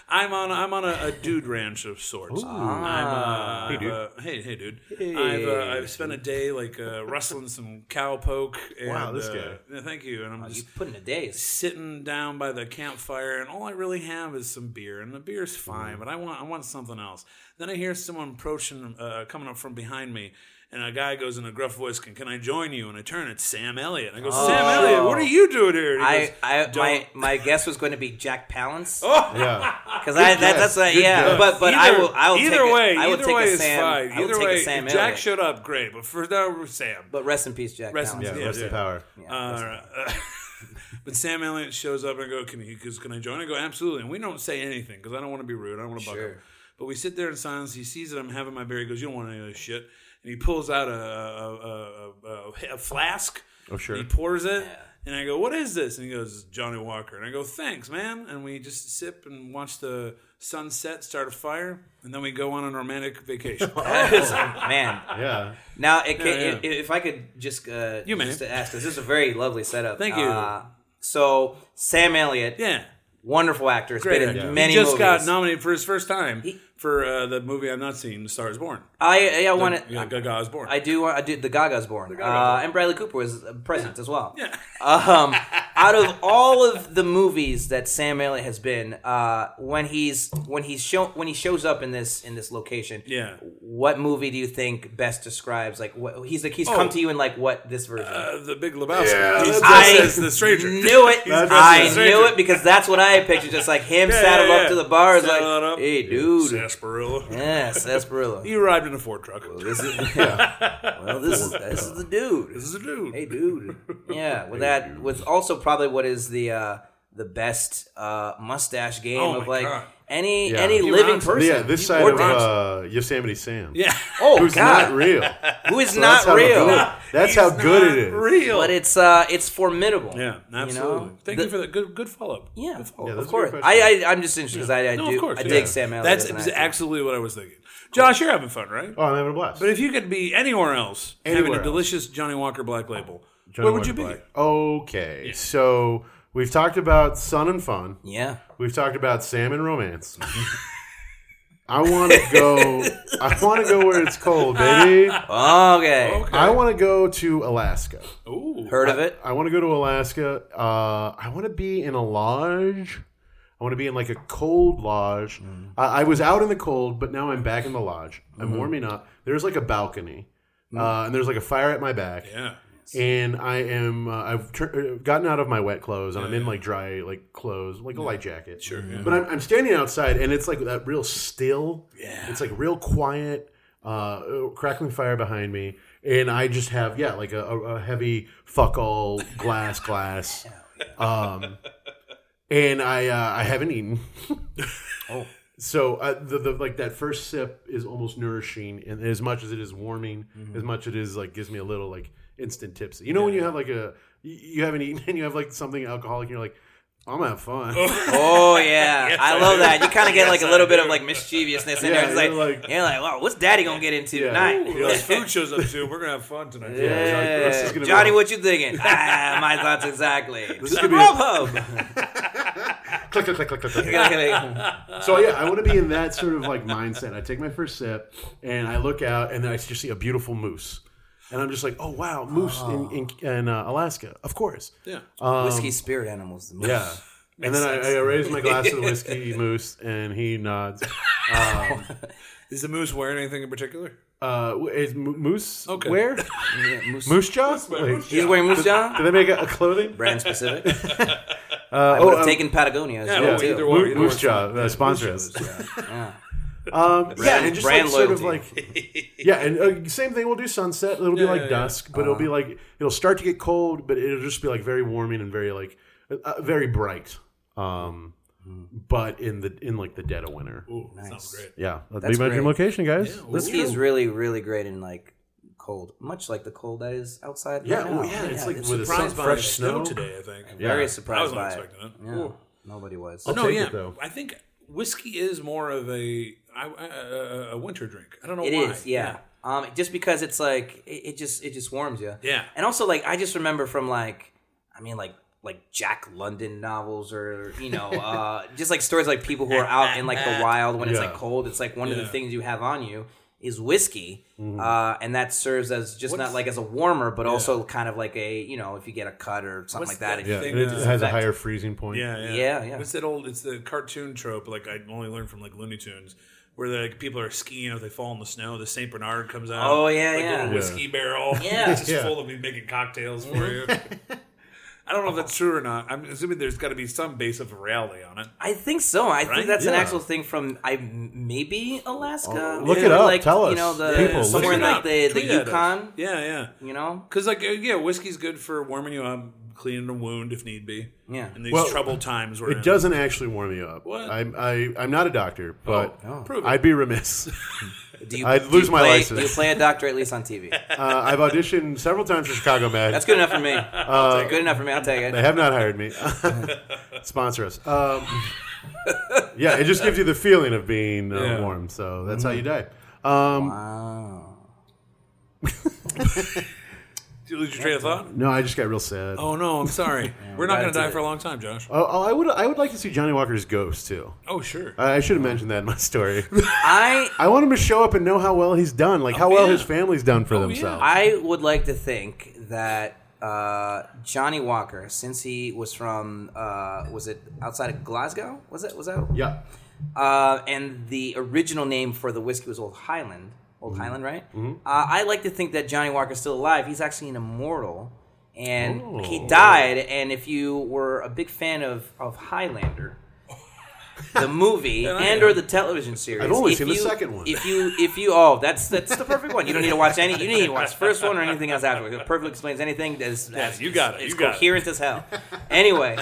I'm on I'm on a, a dude ranch of sorts. I'm, uh, Hey, dude. uh, hey, hey, dude. Hey. I've uh, I've spent a day like uh, rustling some cowpoke. And, Wow, this uh, guy. yeah, thank you. And I'm You just put in a days. sitting down by the campfire, and all I really have is some beer, and the beer's fine, Mm. but I want I want something else. Then I hear someone approaching, uh, coming up from behind me. And a guy goes in a gruff voice, "Can, can I join you?" And I turn, it's Sam Elliott. And I go, "Sam Elliott, what are you doing here?" And he I, goes, I "Don't." my my guess was going to be Jack Palance. Yeah. Because I that, that's what, Good yeah, guess. but but I will I will either take a- way, I will either take way a is Sam. fine. I will Either take way, a Sam if Jack Elliott. showed up, great. But for now, we're Sam. But rest in peace, Jack. Rest in Palance. Yeah, Yeah, rest in yeah. power. Uh, but Sam Elliott shows up and I go, "Can you? Cause can I join?" I go, "Absolutely." And we don't say anything because I don't want to be rude. I don't want to buck Sure. him. But we sit there in silence. He sees that I'm having my beer. He goes, "You don't want any of this shit." And he pulls out a a, a, a, a flask. Oh, sure. He pours it. And I go, "What is this?" And he goes, "Johnny Walker." And I go, "Thanks, man." And we just sip and watch the sunset, start a fire, and then we go on a romantic vacation. That is- man. Yeah. Now, it can, Yeah, yeah. If, if I could just uh, You may. just to ask this, this is a very lovely setup. Thank you. Uh, so Sam Elliott, Yeah. wonderful actor, has Great. been in actor. many he just movies. got nominated for his first time for uh, the movie I've not seen, The Star is Born. I I want Yeah, to. Gaga is Born. I do. I did. The Gaga's born, Gaga uh, born. and Bradley Cooper was present as well. Yeah. Um, out of all of the movies that Sam Elliott has been, uh, when he's when he's show when he shows up in this in this location, Yeah. what movie do you think best describes like what he's like? He's Oh. come to you in like what this version? Uh, the Big Lebowski. Yeah, He's that's- dressed I as the stranger. Knew it. He's dressed I as the knew stranger. it because that's what I pictured. Just like him Yeah, saddled yeah, up yeah. to the bar, is like, Saddled up. "Hey, dude, Sarsaparilla. yeah, sarsaparilla." He arrived in a Ford truck. This is, yeah. Well, this is this is the dude. This is a dude. Hey, dude. Yeah, with that, with also probably what is the uh, the best uh, mustache game Oh of my like God. any Yeah. any He living rocks it. person. Yeah, this He side or of rocks uh, Yosemite Sam. Yeah. oh Who's God, not real. who is So not that's how real? Good, that's He's how good not it is. Real. But it's uh, it's formidable. yeah, absolutely. You know? Thank The- you for that. Good, good follow up. Yeah, Good follow-up. Yeah, of that's a course. good I, question. I I'm just interested because I, I No, do of course. I yeah. dig Sam Elliott. That's as an ex- actor. absolutely what I was thinking. Josh, you're having fun, right? Oh, I'm having a blast. But if you could be anywhere else, having Anywhere a else. delicious Johnny Walker Black Label, Johnny where would you Walker be? Black. Okay, so we've talked about sun and fun. Yeah. We've talked about Sam and romance. I want to go. I want to go where it's cold, baby. Okay. I want to go to Alaska. Ooh. Heard of it? I want to go to Alaska. Uh, I want to be in a lodge. I want to be in like a cold lodge. Mm. I, I was out in the cold, but now I'm back in the lodge. I'm Mm-hmm. warming up. There's like a balcony, uh, and there's like a fire at my back. Yeah. And I am. Uh, I've tur- gotten out of my wet clothes, and I'm in like dry like clothes, like a light jacket. Sure. Yeah. But I'm, I'm standing outside, and it's like that real still. Yeah. It's like real quiet, uh, crackling fire behind me, and I just have yeah, like a, a, a heavy fuck all glass glass. Um, and I uh, I haven't eaten. Oh. So uh, the, the like that first sip is almost nourishing, and as much as it is warming, as much it is like gives me a little like instant tipsy. You know when you have like a you you haven't eaten and you have like something alcoholic, and you're like, I'm gonna have fun. Oh yeah, I love that. You kind of get like a little bit of like mischievousness in Yeah, there. It's like, you're like- you're like, wow, what's Daddy gonna get into Yeah. tonight? You know, as food shows up soon, we're gonna have fun tonight. Yeah, exactly. This is Yeah. gonna be Johnny, like- what you thinking? ah, my thoughts exactly. This is gonna be a- Grubhub. click, click, click, click, click, click. So yeah, I want to be in that sort of like mindset. I take my first sip and I look out, and then I just see a beautiful moose, and I'm just like, oh wow, moose in in, in uh, Alaska, of course. Yeah. Whiskey spirit animals. The moose. Yeah. And then I, I raise my glass to the whiskey moose, and he nods. Um, Is the moose wearing anything in particular? uh, is Mo- moose Okay. where? Yeah, moose. Moose jaw? Like, He's wearing moose jaw. do they make a, a clothing? Brand specific. Uh, I would have um, taken Patagonia as yeah, well well, too. either one. Mo- Moose jaw, uh, sponsor us. Yeah. Um, yeah, and just like brand sort of loyalty. like, yeah, and uh, same thing. We'll do sunset. It'll be Yeah, like yeah, yeah. dusk, but it'll be like it'll start to get cold, but it'll just be like very warming and very like uh, very bright. Um, but in the in like the dead of winter. Ooh, sounds great. Yeah, that'd That's be my dream great. location, guys. Whiskey is really, really great in like cold, much like the cold that is outside. Yeah, right now. well, yeah, it's like it's with the Surprised sun, by fresh the snow. today, I think. very Yeah. I surprised wasn't by it. expecting it. Yeah, Ooh. nobody was. I'll no, take yeah. it, though. I think whiskey is more of a I, I, a, a winter drink. I don't know It why. is, yeah. Um, just because it's like it, it just it just warms you. Yeah. And also like I just remember from like I mean like like Jack London novels, or you know, uh, just like stories like people who are out in like the wild when it's Yeah. like cold. It's like one of the Yeah. things you have on you is whiskey, Mm-hmm. uh, and that serves as just What's- not like as a warmer, but also kind of like a you know if you get a cut or something What's like that. that it- Yeah, thing, and it uh, has a disinfect. higher freezing point. Yeah, yeah, Yeah, yeah. What's that old? It's the cartoon trope. Like I only learned from like Looney Tunes, where like people are skiing, if they fall in the snow, the Saint Bernard comes out. Oh, yeah, like yeah. a whiskey barrel. Yeah. it's just Yeah. full of me making cocktails for you. I don't know if that's true or not. I'm assuming there's got to be some base of reality on it. I think so. I Right? think that's an Yeah. actual thing from I maybe Alaska. Oh, look Or, it up. Like, Tell You know us. the People, somewhere look in it like up. the, the Tweet at us. Yukon. Yeah, yeah. You know. Because like uh, yeah, whiskey's good for warming you up, cleaning a wound if need be. Yeah. In these Well, troubled times, we're It in. doesn't actually warm you up. What? I'm I, I'm not a doctor, but Oh, prove it. I'd be remiss. Do you, I'd do lose you my play, license. Do you play a doctor at least on T V? uh, I've auditioned several times for Chicago Med. That's good enough for me. good enough for me. I'll take They it. have not hired me. Sponsor us. Um, yeah, it just gives you the feeling of being uh, Yeah. warm. So that's how you die. Um, Wow. Did you lose your train of thought? no, I just got real sad. Oh, Oh no, I'm sorry. We're not glad going to to- die for a long time, Josh. oh, I would I would like to see Johnny Walker's ghost too. Oh sure. I, I should have mentioned that in my story. I I want him to show up and know how well he's done, like how well yeah. his family's done for Oh, yeah. themselves. I would like to think that uh, Johnny Walker, since he was from, uh, was it outside of Glasgow? Was it? Was that? Yeah. Uh, and the original name for the whiskey was Old Highland. Old Mm-hmm. Highland, right? Uh, I like to think that Johnny Walker's still alive. He's actually an immortal. And Oh. he died. And if you were a big fan of, of Highlander, the movie And I and am. or the television series, I've only if seen the you- second one. If you, if you, oh, that's that's the perfect one. You don't need to watch any. You don't need to watch the first one or anything else afterwards. It perfectly explains anything. As, as, you got it, It's you got it. coherent as hell. Anyway,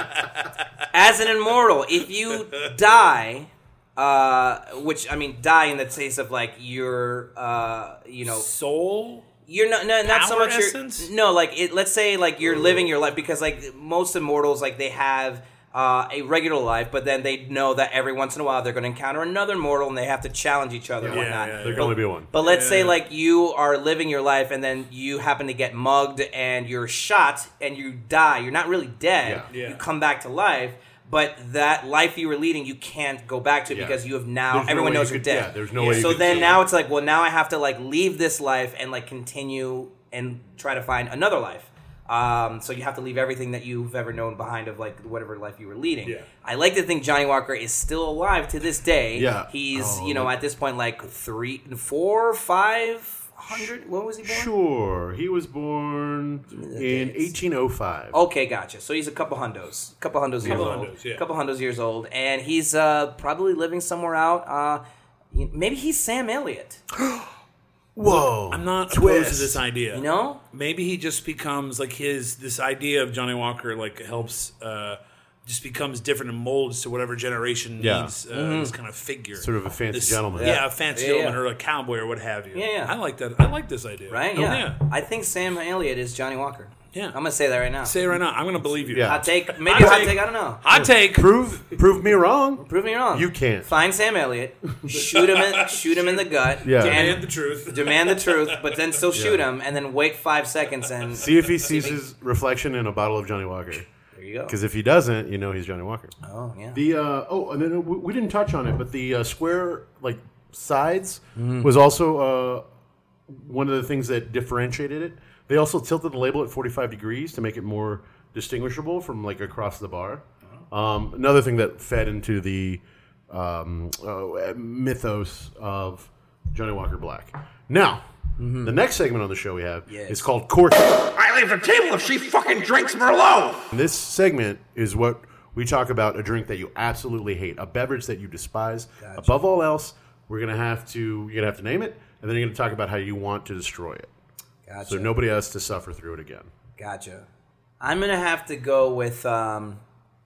as an immortal, if you die. Uh, which I mean, die in the case of like you're, uh, you know, Soul. you're not no, not so Power much. Your, essence? no, like it. Let's say like you're living your life because like most immortals, like they have uh, a regular life, but then they know that every once in a while they're going to encounter another mortal and they have to challenge each other and Yeah, whatnot. yeah, There yeah. can only be one. But let's Yeah, say yeah. like you are living your life and then you happen to get mugged and you're shot and you die. You're not really dead. Yeah. Yeah. You come back to life. But that life you were leading, you can't go back to Yeah. because you have now. There's no everyone way knows you you're could- dead. yeah, there's no way you So could then do now that. it's like, well, now I have to like leave this life and like continue and try to find another life. Um, so you have to leave everything that you've ever known behind of like whatever life you were leading. Yeah. I like to think Johnny Walker is still alive to this day. Yeah. He's Oh, you know look- at this point like three, four, five hundred. What was he born? Sure. He was born the in dates. eighteen oh five. Okay, gotcha. So he's a couple hundos, couple hundos years Couple old, hundos, yeah. couple hundos years old, and he's uh, probably living somewhere out. Uh, maybe he's Sam Elliott. Whoa. I'm not Twist. opposed to this idea. You know? Maybe he just becomes like his this idea of Johnny Walker like helps uh just becomes different and molds to whatever generation Yeah. needs uh, Mm-hmm. this kind of figure. Sort of a fancy This- gentleman. Yeah, Yeah. a fancy Yeah, gentleman yeah. or a cowboy or what have you. Yeah, yeah. I like that. I like this idea. Right? Oh, Yeah. I think Sam Elliott is Johnny Walker. Yeah. I'm gonna say that right now. Say it right now. I'm going to believe you. Yeah. Hot take, maybe Hot a hot take. take. I don't know. Hot take. Prove prove me wrong. Prove me wrong. You can't. Find Sam Elliott, shoot him, in, shoot him in the gut, Yeah. Demand and the truth. demand the truth, but then still shoot him, and then wait five seconds and See if he sees his reflection in a bottle of Johnny Walker. there you go. Because if he doesn't, you know he's Johnny Walker. Oh yeah. The uh, oh, and then we we didn't touch on it, but the uh, square like sides Mm-hmm. was also uh, one of the things that differentiated it. They also tilted the label at forty-five degrees to make it more distinguishable from like across the bar. Um, another thing that fed into the um, uh, mythos of Johnny Walker Black. Now, the next segment on the show we have Yes. is called Cork. I leave the table if she fucking drinks Merlot. This segment is what we talk about: a drink that you absolutely hate, a beverage that you despise. Above all else, we're gonna have to you're gonna have to name it, and then you're gonna talk about how you want to destroy it, Gotcha. so nobody has to suffer through it again. Gotcha. I'm gonna have to go with um,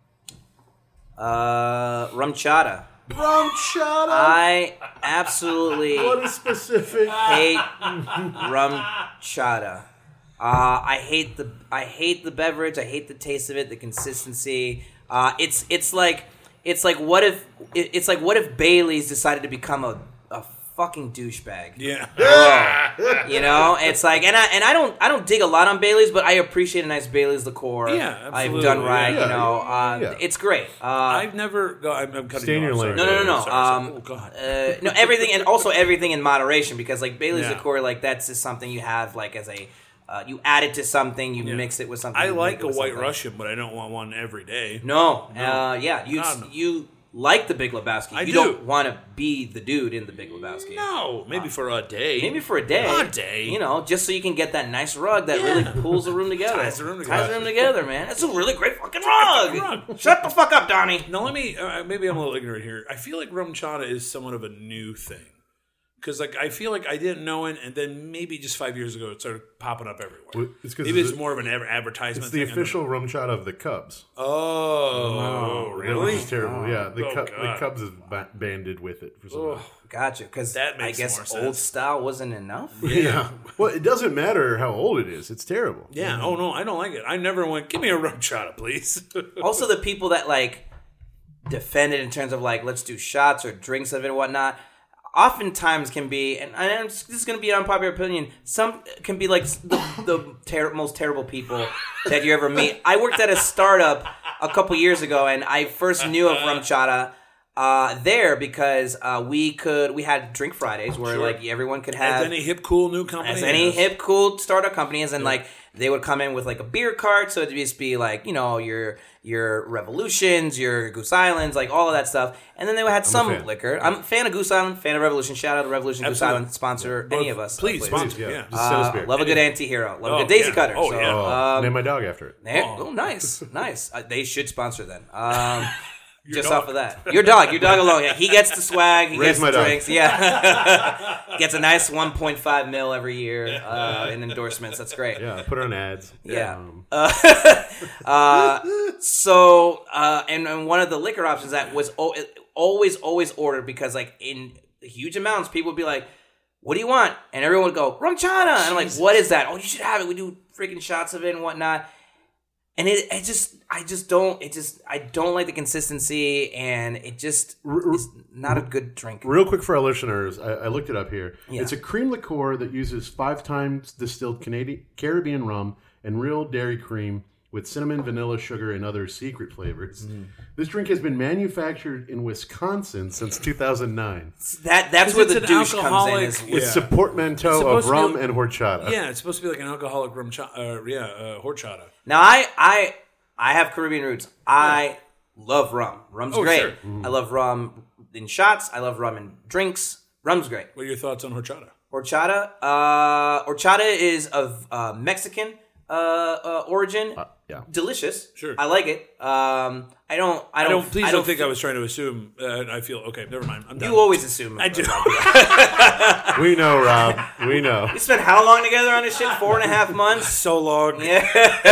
uh, rum chata. Rum chata. I absolutely What is specific? hate rum chata. Uh, I hate the I hate the beverage. I hate the taste of it. The consistency. Uh, it's it's like it's like what if it, it's like what if Bailey's decided to become a a fucking douchebag. Yeah. Oh, you know, it's like, and I and I don't I don't dig a lot on Bailey's, but I appreciate a nice Bailey's liqueur. Yeah, I've absolutely. done right. Yeah, you know, yeah, uh, yeah. it's great. Uh, I've never. Go, I'm, I'm cutting Stay in you your off, lane. sorry. No, no, no, no. Sorry, sorry. Um, Oh God. uh, no, everything and also everything in moderation, because like Bailey's Yeah. liqueur, like that's just something you have like as a uh, you add it to something, you Yeah. mix it with something. I you like make it a with White something. Russian, but I don't want one every day. No, No. Uh, yeah, you God, no. you like the Big Lebowski. I you do. not want to be the dude in the Big Lebowski. No, maybe for a day. Maybe for a day. A day. You know, just so you can get that nice rug that Yeah. really pulls the room together. Ties the room Ties together. the room together, man. It's a really great fucking rug. rug. Shut the fuck up, Donnie. Now let me. Uh, maybe I'm a little ignorant here. I feel like rum chata is somewhat of a new thing. Because like I feel like I didn't know it, and then maybe just five years ago it started popping up everywhere. Well, it's 'cause maybe it's it's the- more of an adver- advertisement. It's the thing. I don't official rum shot of the Cubs. know. Oh, That really? was terrible. Yeah, the, Oh, Cub, the God. Cubs is ba- banded with it for some Oh, reason. Gotcha, because That I makes guess more sense. old style wasn't enough. Yeah. Well, it doesn't matter how old it is. It's terrible. yeah. Oh no, I don't like it. I never went. Give me a rum chata, please. Also, the people that like defend it in terms of like let's do shots or drinks of it and whatnot, oftentimes can be, and I'm just, this is going to be an unpopular opinion, some can be like the, the ter- most terrible people that you ever meet. I worked at a startup a couple years ago, and I first knew of rum chata uh, there because uh, we could we had drink Fridays where Sure. like everyone could As have any hip, cool new company, as any has. hip, cool startup companies, and like they would come in with like a beer cart, so it'd just be like you know your your Revolutions, your Goose Islands, like all of that stuff, and then they had some fan. liquor. I'm a fan of Goose Island, fan of Revolution. Shout out to Revolution Goose Absolutely. Island, sponsor Both- any of us. please uh, sponsor. Yeah. Yeah. Just send us Uh, beer. love a good anti-hero. Love Oh, a good Daisy yeah. Cutter. Oh, so, yeah. Oh, um, name my dog after it. there- oh, nice, nice. Uh, they should sponsor then. Um, just dog. off of that, your dog, your dog alone. Yeah, he gets the swag. He Raise gets my the dog. drinks. Yeah, gets a nice one point five mil every year uh, in endorsements. That's great. Yeah, I put it on ads. Yeah. Um, Uh, so, uh, and, and one of the liquor options that was o- always, always ordered because, like, in huge amounts, people would be like, "What do you want?" And everyone would go, "Rum chata." And I'm like, "What is that?" "Oh, you should have it. We do freaking shots of it and whatnot." And it, it just, I just don't, it just, I don't like the consistency, and it just is not a good drink. Real quick for our listeners, I, I looked it up here. Yeah. It's a cream liqueur that uses five times distilled Canadian Caribbean rum and real dairy cream with cinnamon, vanilla, sugar, and other secret flavors. Mm. This drink has been manufactured in Wisconsin since two thousand nine. That that's 'Cause where it's the an douche comes in. alcoholic- Is, Yeah. It's a portmanteau supposed of to be rum like- and horchata. Yeah, it's supposed to be like an alcoholic rum chata. Uh, yeah, uh, horchata. Now I I I have Caribbean roots. I love rum. Rum's Oh, great. sure. I love rum in shots. I love rum in drinks. Rum's great. What are your thoughts on horchata? Horchata. Uh, horchata is of uh, Mexican uh, uh, origin. Uh, yeah. Delicious. Sure. I like it. Um, I don't. I I don't. don't. Please I don't, think feel- I was trying to assume. Uh, I feel okay. Never mind. I'm done. You always assume. I do. We know, Rob. We know. We spent how long together on this shit? Four and a half months. so long. Yeah.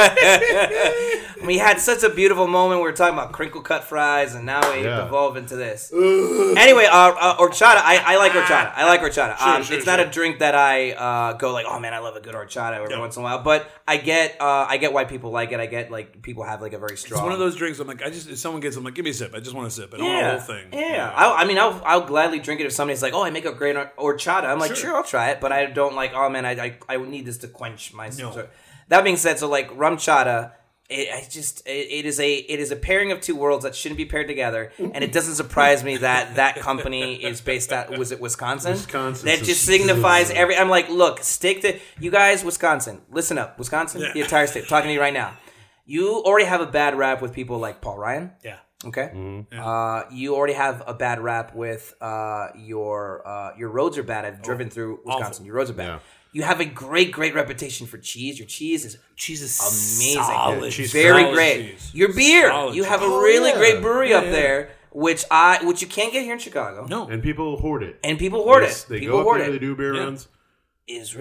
We had such a beautiful moment. We were talking about crinkle cut fries, and now we Yeah. evolve into this. Anyway, uh, uh, horchata. I, I like horchata. I like horchata. um, sure, it's not sure. a drink that I uh, go like, oh man, I love a good horchata every Yeah. once in a while. But I get, uh, I get why people like it. I get like people have like a very strong. It's one of those drinks. I'm like, I just if someone gets, I'm like, give me a sip. I just want a sip. I don't want a Yeah, whole thing. yeah. I, I mean, I'll, I'll gladly drink it if somebody's like, "Oh, I make a great hor- horchata." I'm like, Sure. "Sure, I'll try it," but I don't like. Oh man, I I, I would need this to quench my. No. So, that being said, so like rum chata, it I just it, it is a it is a pairing of two worlds that shouldn't be paired together, and it doesn't surprise me that that company is based out. Was it Wisconsin? Wisconsin. That just signifies every. I'm like, look, stick to you guys, Wisconsin. Listen up, Wisconsin, Yeah. the entire state. Talking to you right now. You already have a bad rap with people like Paul Ryan. Yeah. Okay. Mm-hmm. Uh, you already have a bad rap with uh, your uh, your roads are bad. I've driven through Wisconsin. awful. Your roads are bad. Yeah. You have a great, great reputation for cheese. Your cheese is Cheese is amazing. solid. Yeah, cheese very Solid great. cheese. Your beer. Solid you have a cheese. really yeah. great brewery Yeah, up yeah. there, which I which you can't get here in Chicago. No. And people hoard it. And people hoard Yes, it. They people go up hoard there, it. they do beer Yeah. runs. It's really great.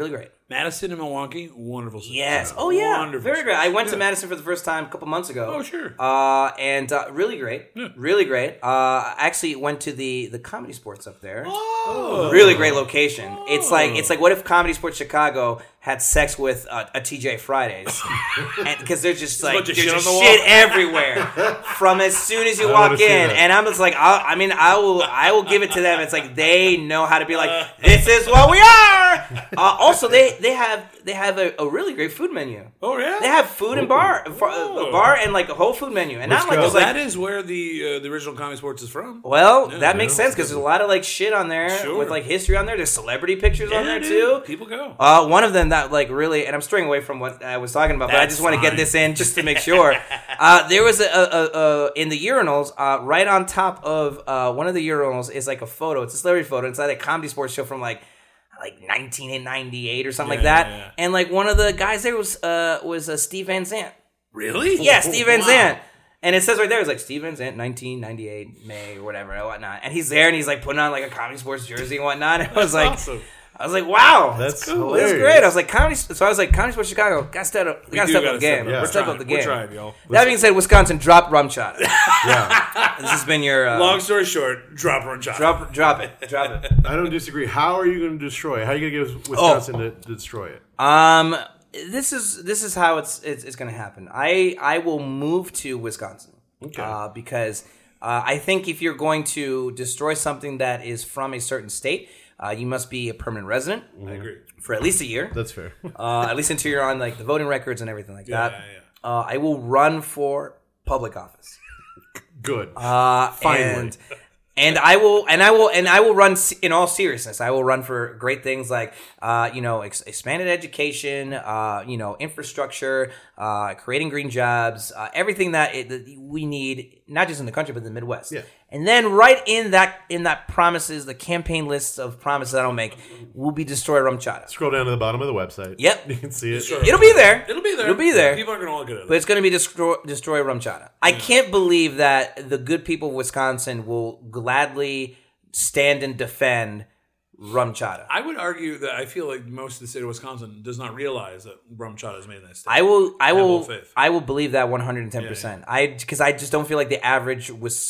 Madison and Milwaukee, wonderful cities. Yes. Oh, yeah. Wonderful Very great. I went to Yeah. Madison for the first time a couple months ago. Oh, sure. Uh, and uh, really great. Yeah. Really great. Uh, I actually went to the, the Comedy Sports up there. Oh. Really great location. It's like it's like what if Comedy Sports Chicago had sex with uh, a T J Fridays? Because there's just like bunch of there's shit just on the shit wall. everywhere from as soon as you I walk wanna see in, that. and I'm just like, I'll, I mean, I will I will give it to them. It's like they know how to be like, this is what we are. Uh, also, they they have they have a, a really great food menu. Oh, yeah? They have food and bar, for, Oh. a bar and like a whole food menu, and Let's not like go. just like. that is where the uh, the original Comedy Sports is from. Well, Yeah, that makes yeah. sense because there's a lot of like shit on there Sure. with like history on there. There's celebrity pictures on Yeah, there dude. too. People go. Uh, one of them that like really, and I'm straying away from what I was talking about, but I That's just want to get fine. this in just to make sure. uh, there was a, a, a, a in the urinals, uh, right on top of uh, one of the urinals is like a photo. It's a celebrity photo. It's like a Comedy Sports show from like like nineteen ninety-eight or something like Yeah, that. yeah, yeah. And like one of the guys there was uh, was uh, Steve Van Zandt. Really? Yeah, Steve Van Wow. Zandt. And it says right there, it's like Steve Van Zandt, nineteen ninety-eight, May or whatever and whatnot. And he's there and he's like putting on like a Comedy Sports jersey and whatnot. And I was like, awesome. I was like, wow, That's cool. hilarious. That's great. I was like, Comedy. So I was like, Comedy Sports Chicago, got to step up, got to do step gotta up the game. step up. Yeah. Let's We're step up the trying. game. We're trying, y'all. That being said, Wisconsin, drop rum chata. Yeah, This has been your uh, Long story short, drop run shot. drop, drop it, drop it. I don't disagree. How are you going to destroy it? How are you going to get Wisconsin to, to destroy it? Um, this is this is how it's it's, it's going to happen. I I will move to Wisconsin. Okay. Uh, because uh, I think if you're going to destroy something that is from a certain state, uh, you must be a permanent resident I agree. for at least a year. That's fair. Uh, at least until you're on like the voting records and everything like Yeah, that. yeah, yeah. Uh, I will run for public office. Good. Uh, Finally. and and I will and I will and I will run se- in all seriousness. I will run for great things like uh, you know ex- expanded education, uh, you know infrastructure, uh, creating green jobs, uh, everything that, it, that we need, not just in the country but in the Midwest. Yeah. And then right in that in that promises, the campaign lists of promises that I'll make will be destroy rum chata. Scroll down to the bottom of the website. Yep. You can see it. Sure. It'll be there. It'll be there. It'll be there. People aren't going to look at it. But it's going to be destroy, destroy rum chata. I can't believe that the good people of Wisconsin will gladly stand and defend rum chata. I would argue that I feel like most of the state of Wisconsin does not realize that rum chata is made in that state. I will, I have will, full faith. I will believe that one hundred and ten percent. I because I just don't feel like the average Wis-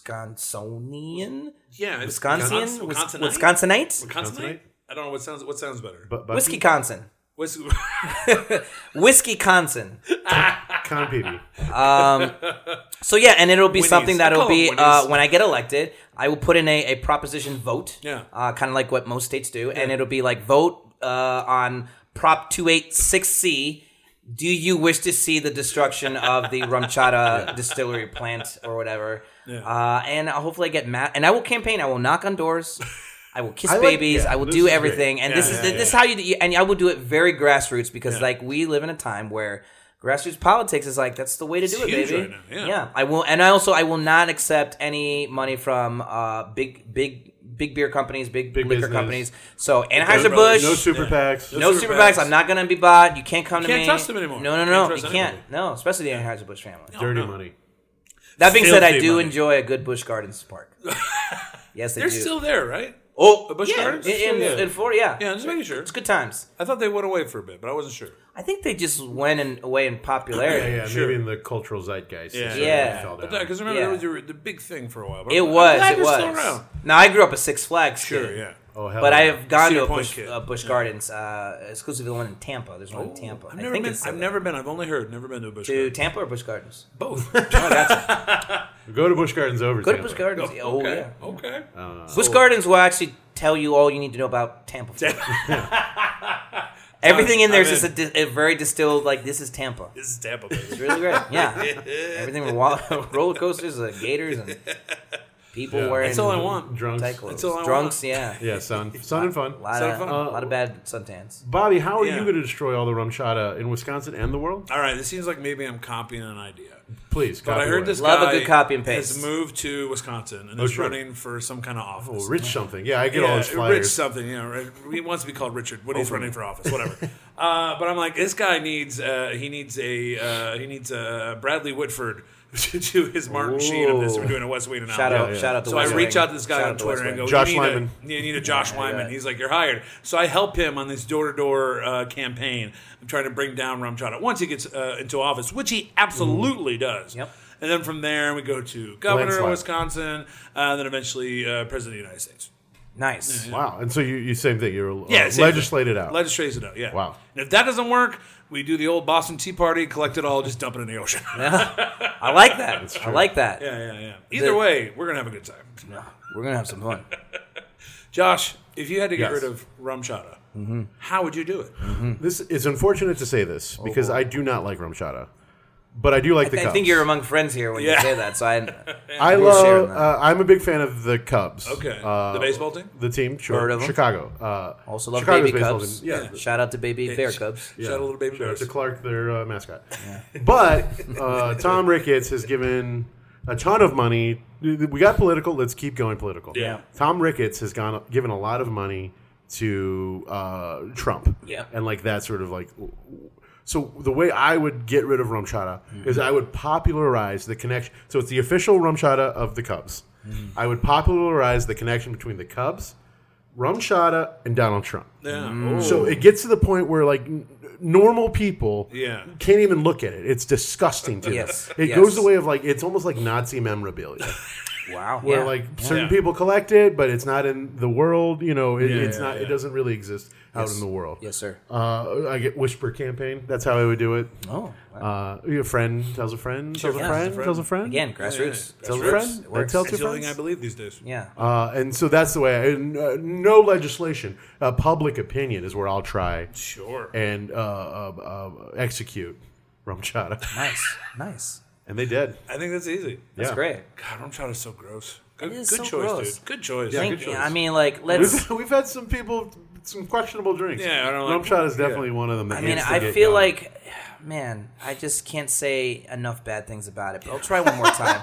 Wisconsinian, yeah, it's Wisconsin, Wisconsinite? Wis- Wisconsinite, Wisconsinite? I don't know what sounds what sounds better. But, but Whiskey Consin, Wis- Whiskey Consin. Con P B. So yeah, and it'll be Winniees. something that'll Call 'em be Winniees. uh, when I get elected. I will put in a, a proposition vote, Yeah. uh, kind of like what most states do, and it'll be like vote uh, on Prop two eighty-six C. Do you wish to see the destruction of the rum chata distillery plant or whatever? Yeah. Uh, and I'll hopefully get mad, and I will campaign. I will knock on doors. I will kiss I like- babies. yeah, I will this do is everything, great. and Yeah, this is yeah, this yeah. is how you do. And I will do it very grassroots because Yeah. like we live in a time where grassroots politics is like that's the way to do it, huge baby. right now, yeah. I will, and I also I will not accept any money from uh, big big big beer companies, big, Big liquor business. companies. So No, Anheuser Busch. no super Yeah. PACs. No super super PACs. packs. I'm not gonna be bought. You can't come to can't me. trust them anymore. No, no, Can't no. trust You can't. anybody. No, especially the Anheuser Busch family. Dirty no. money. That being said, I Filthy do money. enjoy a good Busch Gardens park. Yes, they They're do. still there, right? oh, the Busch yeah, Gardens? in, in, Yeah. in Florida. Yeah, Yeah, I'm just making sure. it's good times. I thought they went away for a bit, but I wasn't sure. I think they just went in, away in Yeah, popularity. yeah, Sure. maybe in the cultural zeitgeist. Yeah. it sort of Yeah. fell But down. because remember, Yeah. it was your- the big thing for a while. But It I'm was. glad It they're was. still around. Now I grew up a Six Flags. Sure, kid. yeah. Oh, hell But yeah. I have gone Cedar to a Point Busch, kid. uh, Busch Yeah. Gardens, uh, exclusively the one in Tampa. There's one in Tampa. I've I never think been. it's I've still never been. I've only heard. Never been to a Busch. to Gardens. Tampa or Busch Gardens. Both. Go to Busch Gardens over Go to Tampa. Busch Gardens. Oh okay. yeah. Okay. Busch Gardens will actually tell you all you need to know about Tampa. Florida. Everything in there is I'm just a, di- a very distilled. Like this is Tampa. This is Tampa. Baby. It's really great. Yeah. Everything from wa- roller coasters, uh, gators, and people Yeah. wearing That's all I want. Drunks. tight clothes. That's all I Drunks, yeah. Yeah, sun. Sun and fun. A lot, Sun of, fun. a lot of bad suntans. Bobby, how are Yeah. you going to destroy all the rum chata in Wisconsin and the world? All right. This seems like maybe I'm copying an idea. Please, But I copy heard away. this Love a guy good copy and paste. has moved to Wisconsin and Oh, is sure. running for some kind of office. Oh, rich something. Yeah, I get yeah, all his Rich flyers. something. You know, right? He wants to be called Richard when he's Open. running for office. Whatever. Uh, but I'm like, this guy needs uh, he needs a uh, he needs a Bradley Whitford to do his Martin Sheen of this. We're doing a West Wing Shout now. out, yeah. shout out to So West I reach Wing. out to this guy Shout on out to Twitter West and go, Wing. Josh you need Lyman. A, you need a Josh Wyman. yeah. He's like, you're hired. So I help him on this door-to-door uh, campaign. I'm trying to bring down Rum Chata once he gets uh, into office, which he absolutely does. Yep. And then from there, we go to governor Landslide. of Wisconsin, uh, then eventually uh, president of the United States. Nice. Wow. And so you, you same thing. You're uh, Yeah, same legislated thing. out. Legislated out, yeah. Wow. And if that doesn't work, we do the old Boston Tea Party, collect it all, just dump it in the ocean. Yeah, I like that. I like that. yeah, yeah. Either The- way, we're going to have a good time. We're gonna have some fun. Josh, if you had to get Yes. rid of Rum Chata, how would you do it? This it's unfortunate to say this because boy. I do not like rum chata, but I do like the I Cubs. think you're among friends here when Yeah. you say that. So I, I we're sharing love. that. Uh, I'm a big fan of the Cubs. Okay. Uh, The baseball team? The team, sure. Heard of 'em. Chicago. Uh, also love Chicago's baby baseball Cubs. team. Yeah. Yeah. Shout out to baby Bear Cubs. Shout out a little baby Shout out bears. to Clark, their uh, mascot. But uh, Tom Ricketts has given a ton of money. We got political. Let's keep going political. Yeah. Tom Ricketts has gone given a lot of money to uh, Trump. Yeah. And like that sort of like. So the way I would get rid of rum chata Mm-hmm. is I would popularize the connection. So it's the official rum chata of the Cubs. Mm-hmm. I would popularize the connection between the Cubs, rum chata, and Donald Trump. Yeah. Mm. Oh. So it gets to the point where like n- normal people Yeah. can't even look at it. It's disgusting to Yes, them. It yes. goes the way of like it's almost like Nazi memorabilia, Wow. where Yeah. like certain Yeah. people collect it, but it's not in the world. You know, it, Yeah, it's yeah, not. yeah. It doesn't really exist out in the world. Yes, sir. Uh, I get whisper campaign. That's how I would do it. Oh. Uh, a friend tells a friend, tells a yeah. friend, Friend. tells a friend. Again, grassroots. tells a Grassroots. friend. That Works. tells It's two the only thing I friends. believe these days. Yeah. Uh, and so that's the way. I, and, uh, no legislation. Uh, public opinion is where I'll try Sure. and uh, uh, uh, execute rum chata. Nice. Nice. And they did. I think that's easy. That's Yeah. great. God, Rum Chata is so gross. Good, It is good so choice, gross. dude. Good choice. Yeah, Thank- good choice. I mean, like, let's. We've, we've had some people, some questionable drinks. Yeah, I don't rum like- chata is definitely one of them. That I mean, needs to I get feel going. like, man, I just can't say enough bad things about it. But I'll try one more time.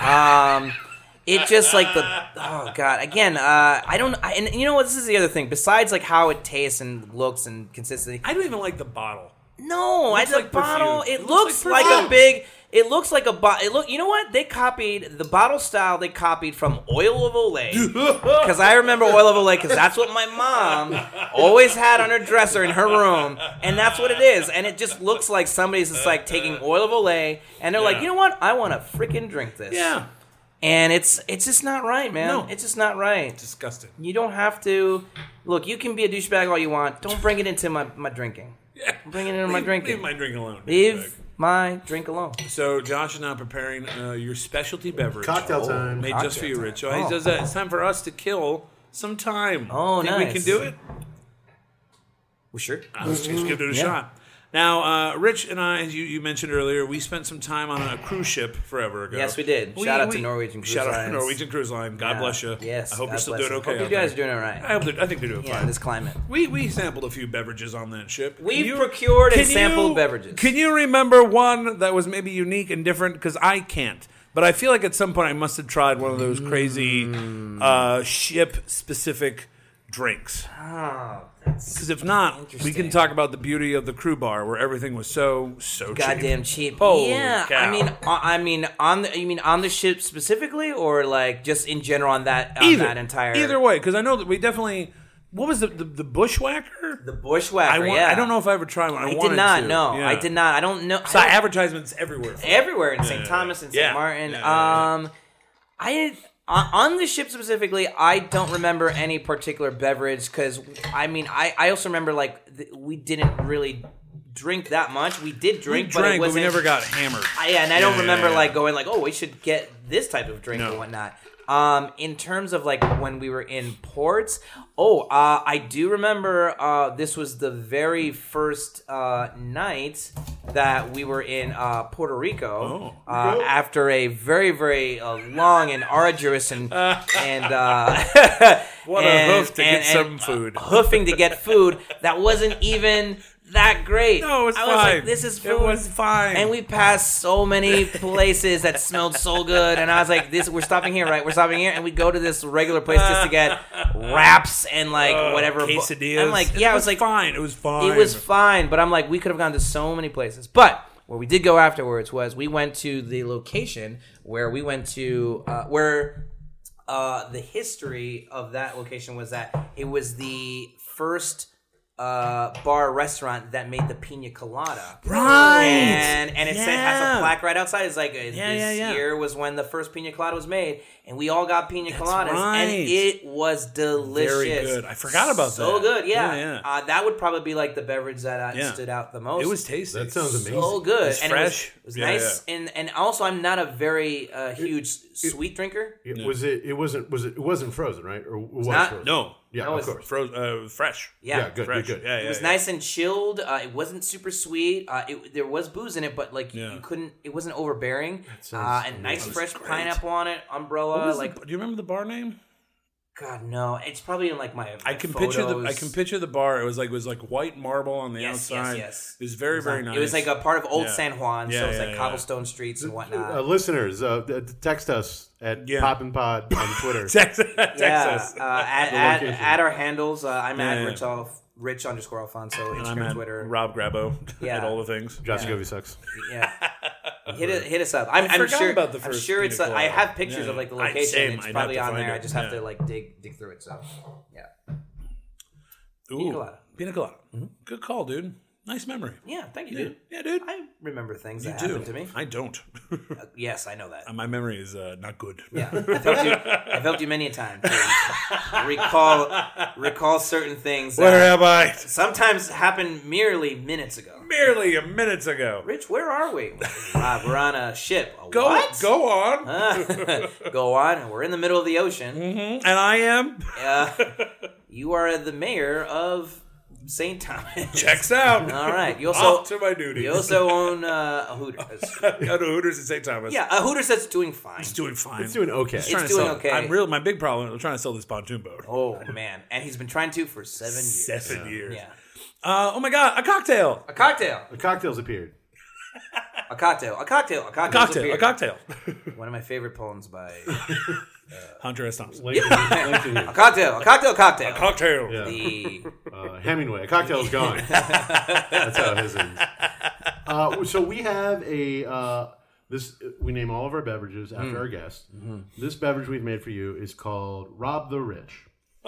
um, it just like the oh god again. Uh, I don't. I, and you know what? This is the other thing. Besides, like how it tastes and looks and consistency. I don't even like the bottle. No, I looks the like bottle. perfume. It, It looks, looks like, like a perfume. big. It looks like a bottle. It look. You know what? They copied the bottle style. They copied from Oil of Olay. Because I remember Oil of Olay because that's what my mom always had on her dresser in her room, and that's what it is. And it just looks like somebody's just like taking Oil of Olay, and they're like, Yeah. you know what? I want to freaking drink this. Yeah. And it's it's just not right, man. No. It's just not right. Disgusting. You don't have to. Look, you can be a douchebag all you want. Don't bring it into my, my drinking. Yeah. Bring it into my Leave- drinking. Leave my drink alone. Leave my drink alone. So Josh is now preparing uh, your specialty beverage. Cocktail time. Made just for you, Cocktail Rich. So time. he says that it's time for us to kill some time. Oh, Think we nice. can do it? Well, sure. Uh, Let's just give it a Yeah. shot. Now, uh, Rich and I, as you, you mentioned earlier, we spent some time on a cruise ship forever ago. Yes, we did. Shout out to Norwegian Cruise Shout out to Lines. Norwegian Cruise Line. God Yeah. bless you. Yes. I hope God you're still bless doing you. okay. Hope out you guys are there. doing all right. I hope they're, I think they're doing Yeah, fine. this climate. We we sampled a few beverages on that ship. We've Can you- procured and can sampled you- beverages. Can you remember one that was maybe unique and different? Because I can't. But I feel like at some point I must have tried one of those crazy Mm. uh, ship-specific drinks. Oh, that's Because if not, we Interesting. can talk about the beauty of the crew bar where everything was so so cheap. goddamn cheap. Holy yeah, cow. I mean, uh, I mean, on the you mean on the ship specifically, or like just in general on that on Either that entire either way, because I know that we definitely. What was the the, the bushwhacker? the bushwhacker. I want, yeah, I don't know if I ever tried one. I, I wanted did not. to. No, Yeah. I did not. I don't know. Saw I don't- advertisements everywhere. for it. everywhere in Saint Yeah. Thomas and Saint Yeah. Martin. Yeah, yeah, yeah. Um, I on on the ship specifically, I don't remember any particular beverage because I mean, I, I also remember like th- we didn't really drink that much. We did We drink, but it drank, but, wasn't. we never got hammered. I, yeah, and I Yeah, don't yeah, remember yeah. like going like, oh, we should get this type of drink No. or whatnot. Um, in terms of like when we were in ports, oh, uh, I do remember uh, this was the very first uh, night that we were in uh, Puerto Rico Oh. uh, after a very very uh, long and arduous and and uh, What a and- hoof to and- get some and, food. uh, hoofing to get food that wasn't even that great. No, it was I fine. was like, this is food. It was fine. And we passed so many places that smelled so good, and I was like, "This, we're stopping here, right? We're stopping here." And we go to this regular place just to get wraps and like Uh, whatever quesadillas. I'm like, yeah, it I was was like, fine. It was fine. it was fine, but I'm like, we could have gone to so many places. But where we did go afterwards was we went to the location where we went to uh, where uh, the history of that location was that it was the first uh, bar restaurant that made the pina colada. Right. And and it said has Yeah. a plaque right outside. It's like uh, this yeah, yeah. year was when the first pina colada was made, and we all got pina coladas, right. and it was delicious. Very good. I forgot about so that. good, yeah. Yeah, yeah. Uh, that would probably be like the beverage that uh, Yeah. stood out the most. It was tasty. That sounds amazing. so good, It's and fresh. it was, it was Yeah, nice, and and also I'm not a very uh, huge sweet drinker. It, Was it? It wasn't. Was it? It wasn't frozen, right? Or it was not- frozen? No. Yeah, No, of it's- course. Frozen, uh, fresh. Yeah, Yeah, good, Fresh. good, good. Yeah, yeah, It was yeah. nice and chilled. Uh, it wasn't super sweet. Uh, it, there was booze in it, but like Yeah. you couldn't. It wasn't overbearing. sounds Uh, and nice amazing. fresh That was pineapple on it. What Umbrella. was Like the, do you remember the bar name? God no, it's probably in like my. I my can picture the I photos. can picture the bar. It was like it was like white marble on the Yes, outside. yes, yes. It was very very nice. It was like a part of Old Yeah. San Juan, Yeah, so it's yeah, like yeah. cobblestone streets and whatnot. Uh, listeners, uh, d- text us at Yeah. Poppin' Pod on Twitter. Texas. yeah, Texas. uh, at, The at, location. at our handles. Uh, I'm Yeah, at yeah. Rich, Alf, Rich underscore Alfonso, And I'm Instagram, at Twitter. Rob Grabo Yeah. at all the things. Josh Govey sucks. Yeah, hit it, hit us up. I'm, I'm forgot sure. about the I'm first sure it's. pina Uh, I colada. have pictures Yeah. of like the I- location. same. It's I'd probably have to on find there. it. I just have Yeah. to like dig dig through it. So yeah, Ooh, Pina colada. Pina colada. Good call, dude. Nice memory. yeah. Thank you, Yeah, dude. yeah dude. I remember things You that do. happened to me. I don't. Uh, yes, I know that. My memory is uh, not good. Yeah, I've helped you. I've helped you many a time to recall recall certain things Where that am I? sometimes happened merely minutes ago. Merely a minutes ago. Rich, where are we? Rob, we're on a ship. A Go what? go on. Uh, go on. We're in the middle of the ocean. And I am. Uh, you are the mayor of Saint Thomas. Checks out. All right. You Off also to my duties. you also own uh, a Hooters. Go to Hooters in Saint Thomas. Yeah, a Hooters that's doing fine. It's doing fine. It's doing okay. Just trying It's to doing sell- okay. I'm real. My big problem. I'm trying to sell this pontoon boat. Oh man, and he's been trying to for seven years. Seven years. Yeah. Uh, oh my god, a cocktail. A cocktail. The cocktails appeared. A cocktail. A cocktail. A A cocktail. cocktail. A cocktail. One of my favorite poems by Hunter S. Thompson. Lincoln, Lincoln, a cocktail. A cocktail. Cocktail. Cocktail. yeah. The uh, Hemingway. A cocktail's gone. That's how his ends. Uh, so we have a uh, this. We name all of our beverages after our guest. This beverage we've made for you is called Rob the Rich.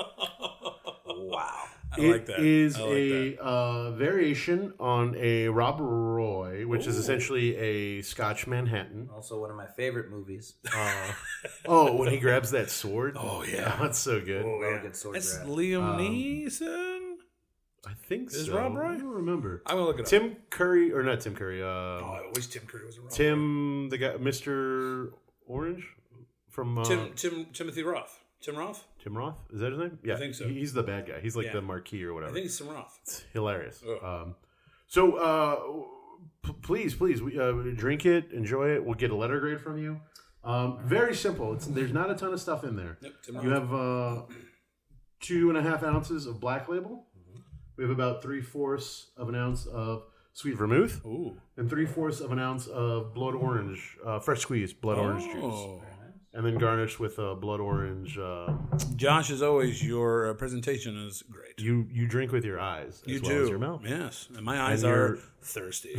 wow. I like that. It is I like a uh, variation on a Rob Roy, which is essentially a Scotch Manhattan. Also one of my favorite movies. Oh, when he grabs that sword. Oh, yeah. that's so good. Really good sword That's grab. Liam Neeson. I think Is so. Rob Roy? I don't remember. I'm gonna look it up. Tim Curry or not Tim Curry? Uh, Oh, I wish Tim Curry was around. Tim, the guy, Mister Orange from uh, Tim, Tim, Timothy Roth. Tim Roth. Tim Roth. Is that his name? Yeah, think so. He's the bad guy. He's like Yeah. the marquis or whatever. I think it's Tim Roth. It's hilarious. Ugh. Um, so uh, p- please, please, we, uh, drink it, enjoy it. We'll get a letter grade from you. Um, very simple. It's, there's not a ton of stuff in there. Yep, Tim You Roth. have uh, two and a half ounces of Black Label. We have about three fourths of an ounce of sweet vermouth, Ooh. and three fourths of an ounce of blood orange, uh, fresh squeezed blood orange juice, Oh. and then garnished with uh, blood orange. Uh, Josh, as always, your uh, presentation is great. you you drink with your eyes as You well do. as your mouth. Yes. And my eyes And are your- thirsty.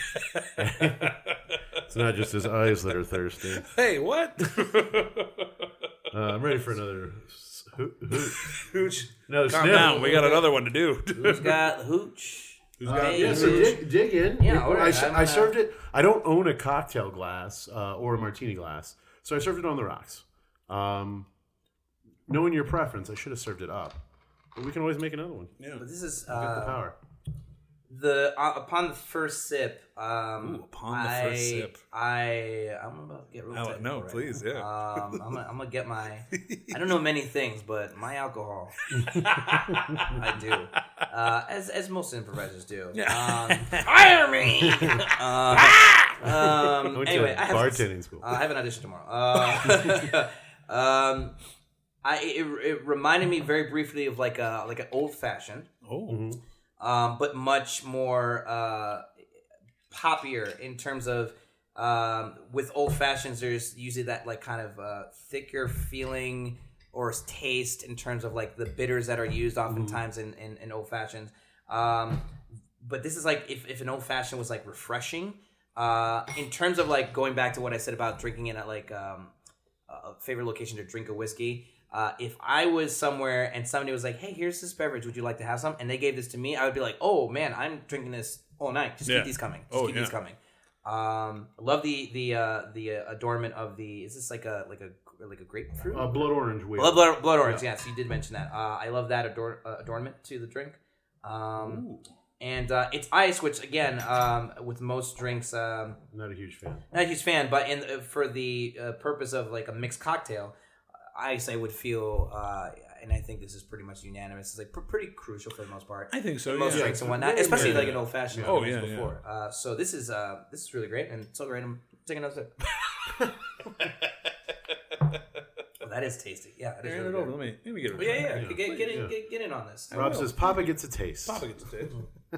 It's not just his eyes that are thirsty. Hey, what? Uh, I'm ready for another s- hoot. hoot. Hooch. No, Calm sniff. down. We got another one to do. Who's got the hooch? Who's Uh, got yeah, so Hooch. dig, dig in. Yeah, all I, right, s- I'm I gonna- served it. I don't own a cocktail glass uh, or a martini glass, so I served it on the rocks. Um, knowing your preference, I should have served it up, but we can always make another one. Yeah. But this is Get the uh, power. the uh, upon the first sip. Um, Ooh, upon the I, first sip. I I'm about to get real Oh, technical no, right please, now. yeah. Um, I'm gonna, I'm gonna get my. I don't know many things, but my alcohol, I do, uh, as as most improvisers do. Um, hire me. Uh, um, Went anyway, to I have bartending school. Uh, I have an audition tomorrow. Uh, um, I it, it reminded me very briefly of like a like an old fashioned. Oh. um, but much more uh, poppier in terms of um, with old fashions. There's usually that like kind of uh, thicker feeling or taste in terms of like the bitters that are used oftentimes mm-hmm. in, in, in old fashions. Um, but this is like if, if an old fashioned was like refreshing. Uh, in terms of like going back to what I said about drinking it at like um, a favorite location to drink a whiskey, uh, if I was somewhere and somebody was like, "Hey, here's this beverage. Would you like to have some?" and they gave this to me, I would be like, "Oh man, I'm drinking this all night. Just yeah. keep these coming. Just oh, keep yeah. these coming." Um, love the the uh, the uh, adornment of the. Is this like a like a like a grapefruit? Uh, blood orange wheel. Blood, blood, blood orange. Yeah. Yes, you did mention that. Uh, I love that ador- uh, adornment to the drink. Um, Ooh. And uh, it's ice, which again, um, with most drinks, um, not a huge fan. Not a huge fan, but in uh, for the uh, purpose of like a mixed cocktail, ice I would feel, uh, and I think this is pretty much unanimous. It's like pr- pretty crucial for the most part. I think so. In most yeah. drinks and whatnot, especially yeah, like yeah. an old fashioned. Yeah. Oh like yeah, before. yeah. Uh, so this is uh, this is really great and so great. I'm taking another sip. Well, that is tasty. Yeah, it is Hand really it over. good. Let me let me get it. But yeah, yeah, yeah. Get, get in, Yeah. get, get in on this. Rob says Papa gets a taste. Papa gets a taste.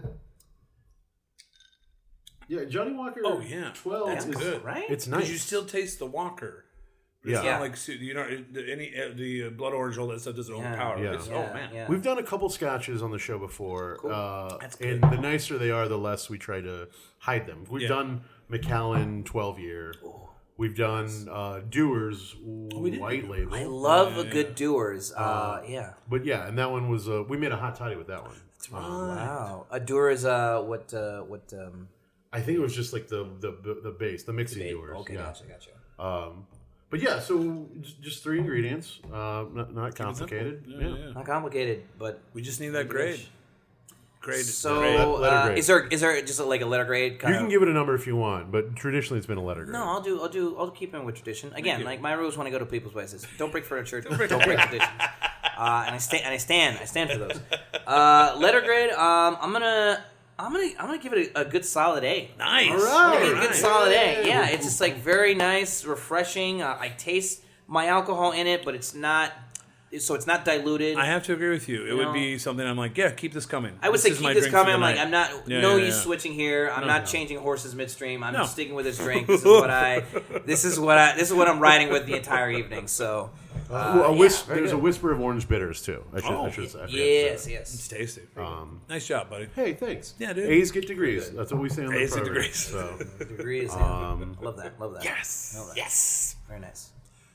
Yeah, Johnny Walker. Oh, yeah. twelve That's is good, right? It's Because nice. you still taste the Walker. But Yeah. It's Yeah. not like su- you know the- any uh, the uh, blood orange, all that stuff doesn't Yeah. overpower. Yeah. It's, Yeah, oh man. yeah. We've done a couple scotches on the show before. Cool. Uh, That's and good. the nicer they are, the less we try to hide them. We've Yeah. done Macallan twelve year. We've done uh, Dewar's we did white label. I love Yeah, a good doers. Uh, yeah. But yeah, and that one was uh, we made a hot toddy with that one. Um, Wow. Adur is uh what uh what um I think it was just like the the the, the base, the mixing Dewar's. okay, yeah. gotcha, gotcha. Um, but yeah, so j- just three ingredients, uh, not, not complicated. Yeah, Yeah. yeah. Not complicated, but We just need that grade. Grade. so grade. Let- letter uh, grade. is there is there just a, like a letter grade? Kind You can of, give it a number if you want, but traditionally it's been a letter grade. no, I'll do I'll do I'll keep in with tradition. Again, you. like my rules when I go to people's places: don't break furniture, don't break, traditions. Uh, and I stand and I stand I stand for those. Uh, letter grade. Um, I'm gonna. I'm gonna I'm gonna give it a, a good solid A. Nice. All I'm right. gonna give it a good Nice. solid A. Yeah, it's just like very nice, refreshing. Uh, I taste my alcohol in it, but it's not. So it's not diluted. I have to agree with you. It You would know? be something I'm like, yeah, keep this coming. I would This say is keep my this drink for coming. the I'm like, night. I'm not. Yeah, no yeah, use yeah. switching here. I'm No, not no. changing horses midstream. I'm No. sticking with this drink. This is what I. This is what I. This is what I'm riding with the entire evening. So. Uh, well, a yeah, whis- very there's good. a whisper of orange bitters too. I should, Oh, I should say. I forgot to say Yes, that. yes. It's tasty. Um, Nice job, buddy. hey, thanks. Yeah, dude. A's get degrees. That's what we say on the A's get program. degrees. So, Degrees. Um, love that. Love that. Yes. Love that. Yes. Very nice.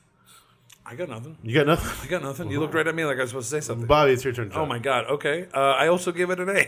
I got nothing. you got nothing, I got nothing. You looked right at me like I was supposed to say something. Bobby. It's your turn. Oh my god. Okay. Uh, I also give it an A.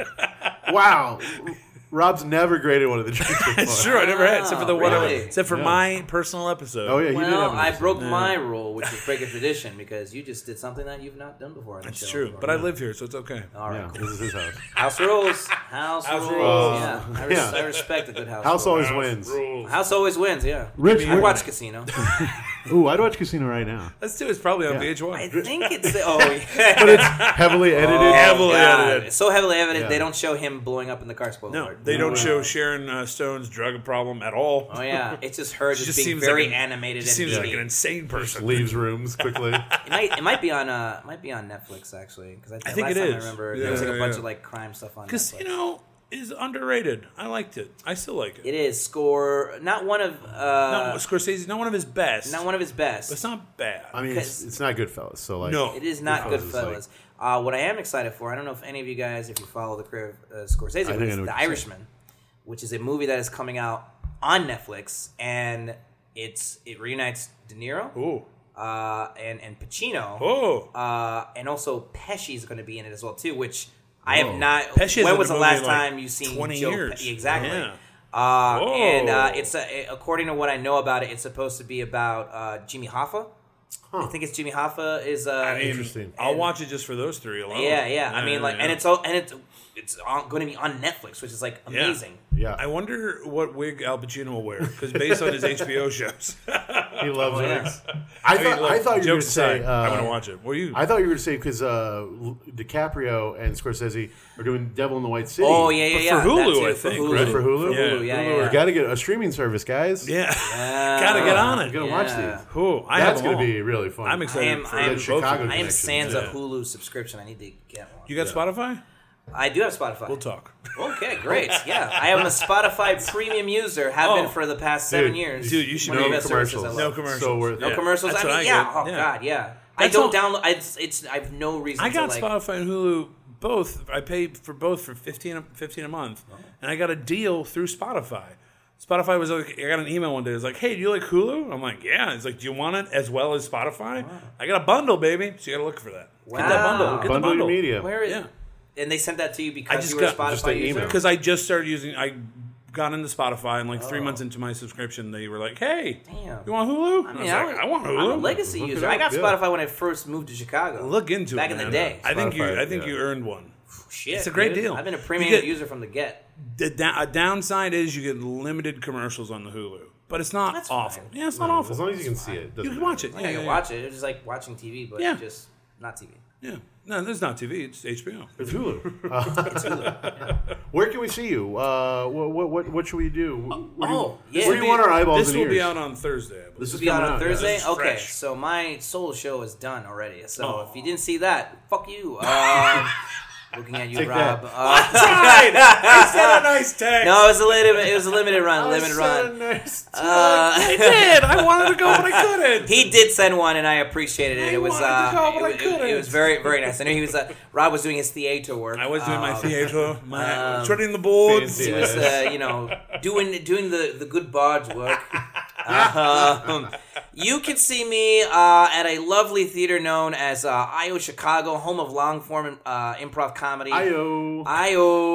Wow. Rob's never graded one of the drinks before. It's true. I never had, except for the one. Really? Except for Yeah. my personal episode. Oh yeah, you did Well, have an I episode. broke my rule, which is break a tradition, because you just did something that you've not done before. On the It's show true. before. But I live here, so it's okay. All right. Yeah, Cool. this is his house. House rules. House, House rules. rules. Yeah. I, res- Yeah. I respect a good house. House rule. always wins. Rules. House always wins. Yeah. Rich, I where- watch Casino. Ooh, I'd watch Casino right now. Let's do it. It's probably on Yeah. V H one. I think it's the, oh yeah. But it's heavily edited. Oh, Heavily God. edited. It's so heavily edited. Yeah. They don't show him blowing up in the car. Spoiler No, alert. they don't show Sharon uh, Stone's drug problem at all. Oh yeah, it's just her She just, just being seems very like an- animated She and seems like giddy. an insane person. Leaves rooms quickly. It might it might be on uh it might be on Netflix actually because I, I think last it time I is. remember Yeah, there was like a yeah, bunch yeah. of like crime stuff on Netflix. Casino is underrated. I liked it. I still like it. It is score not one of uh Not Scorsese, not one of his best. not one of his best. But it's not bad. I mean, it's, it's not Goodfellas. So like, No. It is not Goodfellas is Goodfellas. Uh, what I am excited for, I don't know if any of you guys, if you follow the career of uh, Scorsese, think but I it's know The what you're Irishman, which is a movie that is coming out on Netflix, and it's it reunites De Niro Ooh. uh, and and Pacino, Oh. uh, and also Pesci is going to be in it as well too. Which I Whoa. have not. Pesci when hasn't was been the last moving in, like, time you seen twenty Joe years. Pe- exactly. Yeah. Uh, Whoa. and uh, it's a, according to what I know about it, it's supposed to be about uh, Jimmy Hoffa. I think it's Jimmy Hoffa is. Uh, I mean, Interesting. I'll And- watch it just for those three alone. yeah, yeah. I mean, like, yeah. and it's all, and it's it's going to be on Netflix, which is like amazing. yeah, I wonder what wig Al Pacino will wear because based on his H B O shows, he loves Oh, yeah. wigs. I thought mean, look, I thought you were going jokes to say. aside, Uh, I'm gonna watch it. What are you? I thought you were going to say because uh, DiCaprio and Scorsese are doing Devil in the White City. Oh yeah, yeah, But yeah. for Hulu, that too, I for think, Hulu. right? For Hulu? For Hulu, yeah, Yeah. yeah. You got to get a streaming service, guys. yeah, Yeah. gotta get on I'm it. gonna Yeah. watch these. Who? I That's have going to them be really fun. all. I'm I excited am- for I am both of Chicago them. I am connections, sans yeah. a Hulu subscription. I need to get one. You got Spotify? I do have Spotify. We'll talk. Okay, great. Yeah, I am a Spotify premium user. Have Oh. been for the past seven Dude, years. dude, you should One of know the best services I commercials. love. No commercials. So worth No it. commercials. That's I what mean, I yeah. get. Oh Yeah. God, yeah. That's I don't all- download. I, it's, it's. I have no reason. I got to, like, Spotify and Hulu both. I paid for both for fifteen, fifteen a month, and I got a deal through Spotify. Spotify was like, I got an email one day. It was like, "Hey, do you like Hulu?" I'm like, "Yeah." It's like, "Do you want it as well as Spotify?" I got a bundle, baby. So you got to look for that. Wow. Get that bundle. Get the Bundle your bundle. media. Where is? Yeah. And they sent that to you because I just you were a got- Spotify just an user. email. Because I just started using. I got into Spotify, and like three months into my subscription, they were like, "Hey, Damn. you want Hulu?" I I mean, was I, like, was, "I want I'm a Hulu." legacy Look it user. I got up, yeah. Spotify when I first moved to Chicago. Look into back it in the man. day. I think you. Spotify, I think yeah. you earned one. Shit, It's a great dude. deal. I've been a You premium get- user from the get. The da- a downside is you get limited commercials on the Hulu, but it's not That's awful. fine. Yeah, it's not No, awful. as long as you can see it. You doesn't can watch it. Yeah, Yeah, I yeah, can yeah. watch it. It's just like watching T V, but Yeah. just not T V. Yeah. No, there's not T V. It's H B O. It's Hulu. Uh, where can we see you? Uh, what, what what what should we do? Where do you- Oh, yeah. Where do you want our eyeballs This and will ears? be out on Thursday. I believe. This is Will be out coming on out, yeah. Thursday. This is Okay, fresh. so my solo show is done already. So Oh. if you didn't see that, fuck you. Um, looking at you, Take Rob. that. Uh, Right. I said a nice text. no, it was a limited. It was a limited run. I Limited said run. a nice Uh, I did. I wanted to go, but I couldn't. He did send one, and I appreciated it. I it was wanted to uh, go, but I it, it- it couldn't. was very very nice. I knew he was. Uh, Rob was doing his theater work. I was doing my Um, theater, my um, treading the boards. fancy. He was, uh, you know, doing doing the, the good barge work. Um, you can see me uh, at a lovely theater known as uh, I O Chicago, home of long form uh, improv comedy. I O. I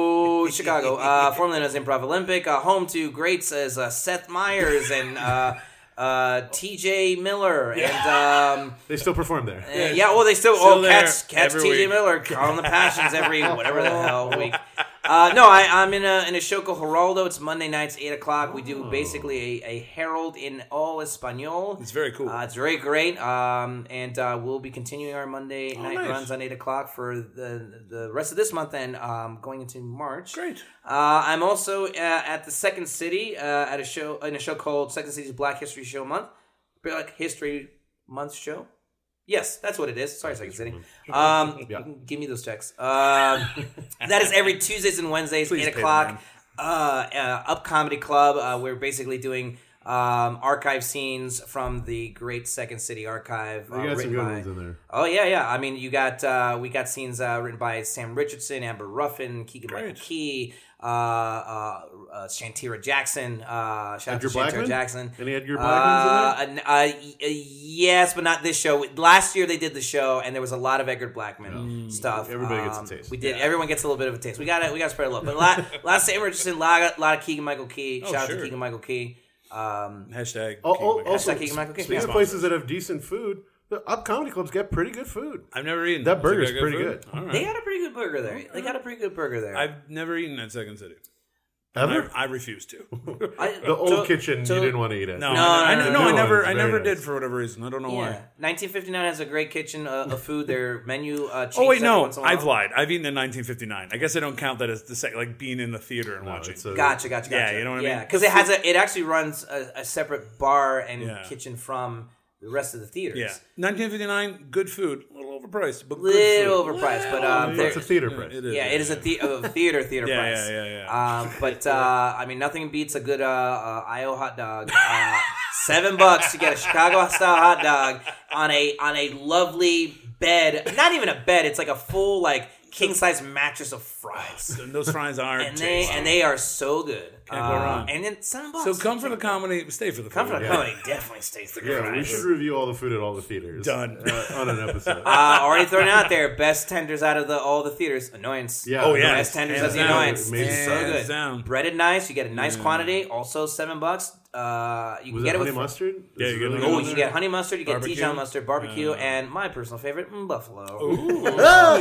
O Chicago, uh, formerly known as Improv Olympic, uh, home to greats as uh, Seth Meyers and uh, uh, T J Miller and. Um, They still perform there. Uh, yeah, well, they still, Still oh, there catch, catch every T J week. Miller, calling the passions every whatever the hell week. Uh, no, I, I'm in a in a show called Geraldo. It's Monday nights, eight o'clock. We do basically a, a herald in all Espanol. It's very cool. Uh, it's very great, um, and uh, we'll be continuing our Monday night nice. runs on eight o'clock for the the rest of this month and um, going into March. Great. Uh, I'm also uh, at the Second City uh, at a show in a show called Second City's Black History Show Month, Black History Month show. Yes, that's what it is. Sorry, Second City. Um, Yeah. Give me those checks. Um, that is every Tuesdays and Wednesdays, Please eight pay o'clock. them, Uh, uh, Up Comedy Club. Uh, we're basically doing um, archive scenes from the great Second City archive. You uh, got some written good by- ones in there. Oh yeah, yeah. I mean, you got uh, we got scenes uh, written by Sam Richardson, Amber Ruffin, Keegan Michael Great. Key, uh, uh, uh, Shantira Jackson. Uh, shout Edgar out to Shantira Blackman? Jackson. Any Edgar Blackmans in there? Uh, uh, y- uh, yes, but not this show. Last year they did the show, and there was a lot of Edgar Blackman stuff. Everybody gets a Um, taste. We did. Everyone gets a little bit of a taste. We got to We got to spread a little. But a lot, lot of Sam Richardson, a lot, lot of Keegan Michael Key. Oh, Shout out sure. to Keegan Michael Key. Um, Hashtag. Oh, King oh, Mike. also, Hashtag Keegan Michael Key. speaking Yeah. of places that have decent food, the Up Comedy Clubs get pretty good food. I've never eaten That Does it burger's got pretty food? good. All right. they got a pretty good burger there. They got a pretty good burger there. I've never eaten at Second City. Ever? I, I refuse to. I- The old so- kitchen so- you didn't want to eat at. No, No, I, no, I, no, no, no, I no, never, it's I very never nice. did for whatever reason. I don't know Yeah, why. nineteen fifty-nine has a great kitchen uh, of food. Their menu uh, changes Oh wait, every no, once in a while. I've lied. I've eaten in nineteen fifty-nine. I guess I don't count that as the sec- like being in the theater and No, watching. it's a- Gotcha, gotcha, gotcha. Yeah, you know what I Yeah, mean? because it has a. It actually runs a, a separate bar and Yeah. kitchen from the rest of the theaters. Yeah, nineteen fifty-nine, good food, a little overpriced, but good Little food. overpriced, but Yeah, um, it's there- a theater Yeah, price. it is. yeah, it is a, the- a theater theater Yeah, price. yeah, yeah, yeah. Um, but uh, I mean, nothing beats a good uh, uh, I O hot dog. Uh, seven bucks to get a Chicago style hot dog on a on a lovely bed. Not even a bed. It's like a full like king size mattress of fries, And those fries are and they tasty. and they are so good. Can't go Uh, wrong. And then seven bucks. So come for the comedy, stay for the Come for food. the Yeah. comedy. Definitely stays the Yeah, we fries. should review all the food at all the theaters. Done. Uh, on an episode. Uh, already thrown out there. Best tenders out of the all the theaters. Annoyance. Yeah. Oh, yeah. Best tenders Hands of the down. annoyance. Amazing It's so stuff. good. Hands down. Breaded nice. You get a nice quantity. Also seven bucks. Uh, you Was can get it it honey with. mustard? Yeah, Is you it get really honey good? Oh, mustard. you get honey mustard. You get Barbecue. Dijon mustard, barbecue, Yeah. and my personal favorite, mm, buffalo.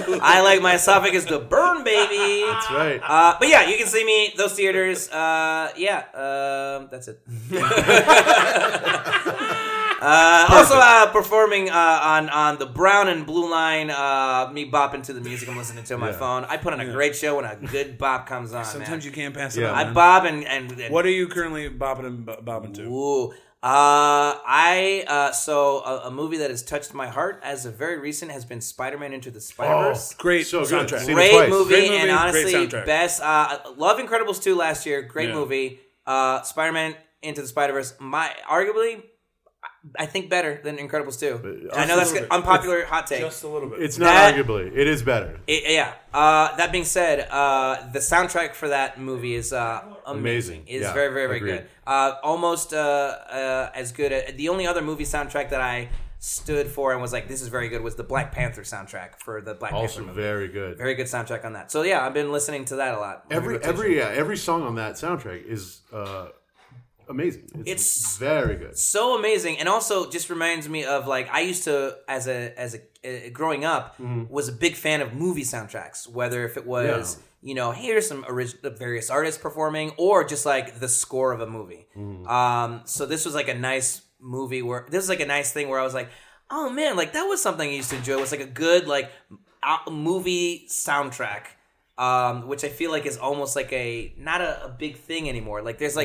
I like my esophagus to burn, baby. That's right. Uh, but yeah, you can see me those theaters. Uh, yeah, um, that's it. uh, also, uh, performing uh, on on the brown and blue line. Uh, me bopping to the music I'm listening to on my Yeah. phone. I put on a great show when a good bop comes on. Sometimes man. you can't pass it Yeah. up. I man. bob and, and, and What are you currently bopping and bo- bobbing to? Ooh. Uh, I I uh, so a, a movie that has touched my heart as of very recent has been Spider-Man Into the Spider-Verse. Great So good. soundtrack. Seen it Great twice. movie, Great movie, and great honestly, soundtrack. best. Uh, Love Incredibles two last year. Great Yeah. movie. Uh, Spider-Man Into the Spider-Verse. My arguably, I think better than Incredibles two. I know that's a little an unpopular hot take. Just a little bit. It's not That- arguably. It is better. It- yeah. Uh, that being said, uh, the soundtrack for that movie is uh, amazing. Amazing. It's Yeah, very, very, very agreed. good. Uh, almost uh, uh, as good. As, the only other movie soundtrack that I stood for and was like, this is very good was the Black Panther soundtrack for the Black Also Panther movie. very good. Very good soundtrack on that. So yeah, I've been listening to that a lot. every Rotation. every yeah, every song on that soundtrack is uh, amazing. It's, It's- very good. so amazing, and also just reminds me of like I used to as a as a uh, growing up was a big fan of movie soundtracks. Whether if it was Yeah. you know here's some orig- various artists performing, or just like the score of a movie. Um, so this was like a nice movie where this was like a nice thing where I was like, oh man, like that was something I used to enjoy. It was like a good like uh, movie soundtrack. Um, which I feel like is almost like a not a, a big thing anymore. Like there's like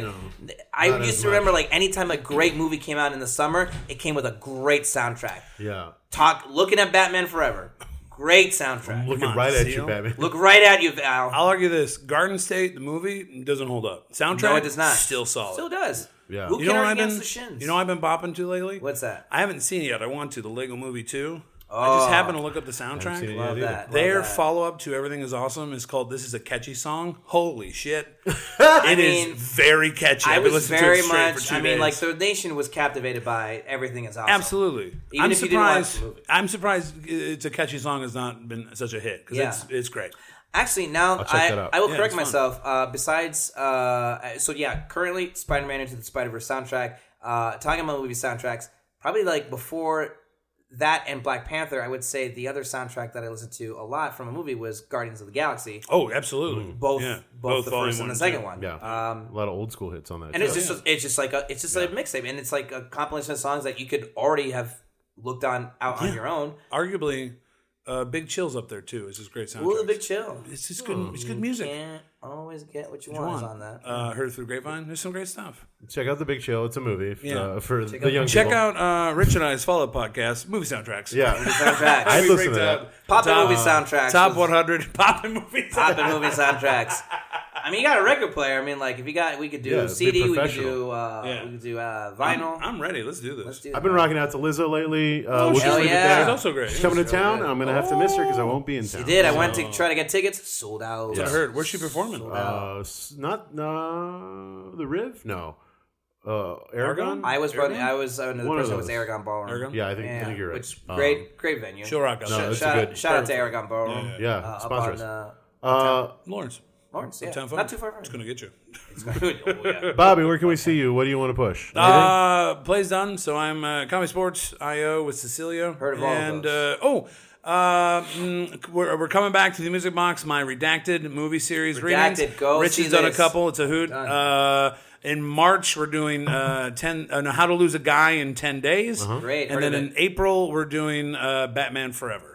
I not as used to remember much. like anytime a great movie came out in the summer, it came with a great soundtrack. Yeah. Talk looking at Batman Forever, great soundtrack. Looking on, right at Seal. you, Batman. Look right at you, Val. I'll argue this: Garden State, the movie, doesn't hold up. Soundtrack, No, it does not. Still solid. Still does. Yeah. Who You can know what argue I've been? against the Shins? You know what I've been bopping to lately? What's that? I haven't seen it yet. I want to. The Lego Movie two. I Oh. just happened to look up the seen soundtrack. it Love Yeah, that. Love Their that. follow up to Everything Is Awesome is called This Is a Catchy Song. Holy shit. It is mean, very catchy. I I've been was listening to very it straight much. for two I mean, days. like the nation was captivated by Everything Is Awesome. Absolutely. Even I'm if you didn't watch surprised. the movie. I'm surprised It's a Catchy Song has not been such a hit because Yeah. it's it's great. Actually, now check I, that out. I will Yeah, correct it's fun. myself. Uh, besides, uh, so yeah, currently Spider-Man Into the Spider-Verse soundtrack. Uh, talking about movie soundtracks, probably like before that and Black Panther, I would say the other soundtrack that I listened to a lot from a movie was Guardians of the Galaxy. Oh, absolutely. Both, Yeah. both, the volume first and one the second two. one. Yeah. Um, a lot of old school hits on that. and it's too. just it's just like a it's just a mixtape, and it's like a compilation of songs that you could already have looked on out on your own. Arguably, uh, Big Chill's up there too. It's just great soundtrack. Ooh, the Big Chill. It's just good. It's good music. Can't always get what you Come want on. on that. Uh, heard it through Grapevine. There's some great stuff. Check out The Big Chill. It's a movie f- Yeah. uh, for the out- young Check people. out uh, Rich and I's follow-up podcast, movie soundtracks. Yeah. Soundtracks. I'd Movie listen to breakdown. that. Poppin' Top- movie soundtracks. Top was- one hundred poppin' movies. Poppin' movie soundtracks. I mean, you got a record player. I mean, like if you got, we could do Yeah, be C D, we could professional. do, uh, Yeah. we could do uh, I'm, vinyl. I'm ready. Let's do this. Let's do I've been that. rocking out to Lizzo lately. Uh, we'll just hell leave yeah. it there. She's also great. She's coming to town. I'm going to have to miss her because I won't be in town. You did. I went to try to get tickets. Sold out. I heard. Where's she performing? Uh, s- not uh, the Riv? No. Uh, Aragon? I was running. I was uh, the One of person was those. Aragon Ballroom. Aragon? Yeah, I think, I think you're right. Which Um, great, great venue. She'll rock out. No, there. it's a shout, good- out, shout out to Aragon Ballroom. Yeah, Yeah, Uh, up sponsor on us. uh, Uh, Lawrence. Lawrence. Yeah, Town Fun. not too far from It's gonna get you. oh, yeah. Bobby, where can we see you? What do you want to push? Anything? Uh, plays done. So I'm uh, Comedy Sports I O with Cecilia. Heard of all of and, those. Uh, oh, uh, mm, we're, we're coming back to the Music Box, my Redacted movie series. Redacted, readings. go Rich see has done a this. couple. It's a hoot. Uh, in March, we're doing uh, ten. Uh, no, How to Lose a Guy in ten days. Great, And heard then of in it. April, we're doing uh, Batman Forever.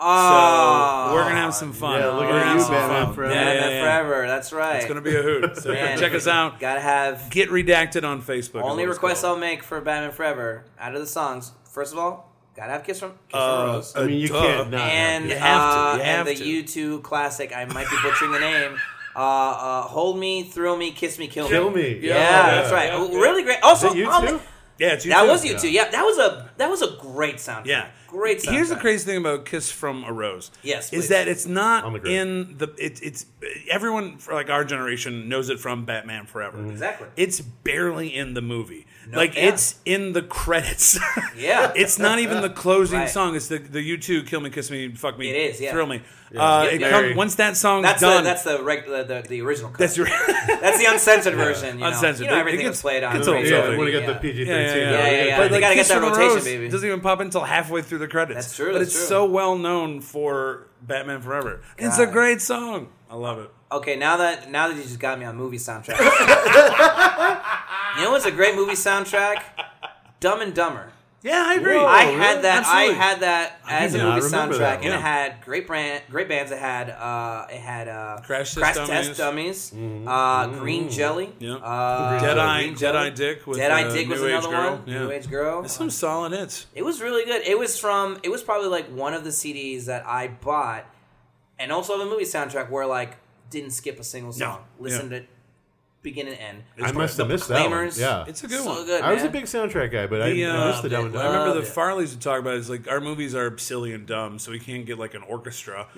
Oh, So we're gonna have some fun. Yeah, look We're gonna at have you, some Batman fun. Forever. Yeah, Batman yeah, yeah. Forever. That's right. It's gonna be a hoot. So Man, check us out. Gotta have Get Redacted on Facebook. is only what it's request called. I'll make for Batman Forever out of the songs. First of all, gotta have Kiss from Kiss from Uh, Rose. I mean, you Duh. can't not. and You have to. uh, You have and the to. U two classic. I might be butchering the name. Uh, uh, Hold Me, Thrill Me, Kiss Me, Kill Me. Kill Me. Yeah, Yeah, that's right. yeah, Oh, yeah. really great. Also, Is it you oh, too? man, Yeah, it's you that too. was you two. Yeah, that was a that was a great soundtrack. Yeah, great. Soundtrack. Here's the crazy thing about Kiss from a Rose. Yes, is please. that it's On not the grid. in the it, it's everyone for like our generation knows it from Batman Forever. Exactly. It's barely in the movie. like yeah. it's in the credits. Yeah. it's not even the closing Right. song. It's the the U two Kill Me, Kiss Me, Fuck Me, It is, yeah. Thrill Me. Uh, Yep, it yep. come- once that song's That's done, the that's the, reg, the, the the original. Cut. that's your That's the uncensored version. You know, Uncensored. You know It everything gets- was played on. gets the old, radio. so Yeah, when you Yeah. get the P G Yeah, yeah, thirteen. yeah. Yeah, yeah, yeah. But They like gotta get Kiss that from a rotation, Rose baby. doesn't even pop until halfway through the credits. That's true, But that's it's true. so well known for Batman Forever. It's a God. great song. I love it. Okay, now that now that you just got me on movie soundtracks, you know what's a great movie soundtrack? Dumb and Dumber. Yeah, I agree. Whoa. I really? had that. Absolutely. I had that as a do not movie remember soundtrack, that and one. it had great brand, great bands. It had, uh, it had uh, Crash Test Test Dummies. Dummies, uh, Green Jelly, Yeah. uh, Deadeye, Green Jelly. Deadeye Dick with Deadeye uh, Dick was New another Age Girl. one. Yeah. New Age Girl. There's some solid hits. It was really good. It was from. It was probably like one of the C Ds that I bought, and also the movie soundtrack where like didn't skip a single song. Listened to begin and end. I must have missed that one. Proclaimers. Yeah. It's a good so one. good. I was a man. big soundtrack guy, but The, I, uh, I missed the Dumb and I Dumber. remember the Loved it. Farleys would talk about it. It's like our movies are silly and dumb, so we can't get like an orchestra.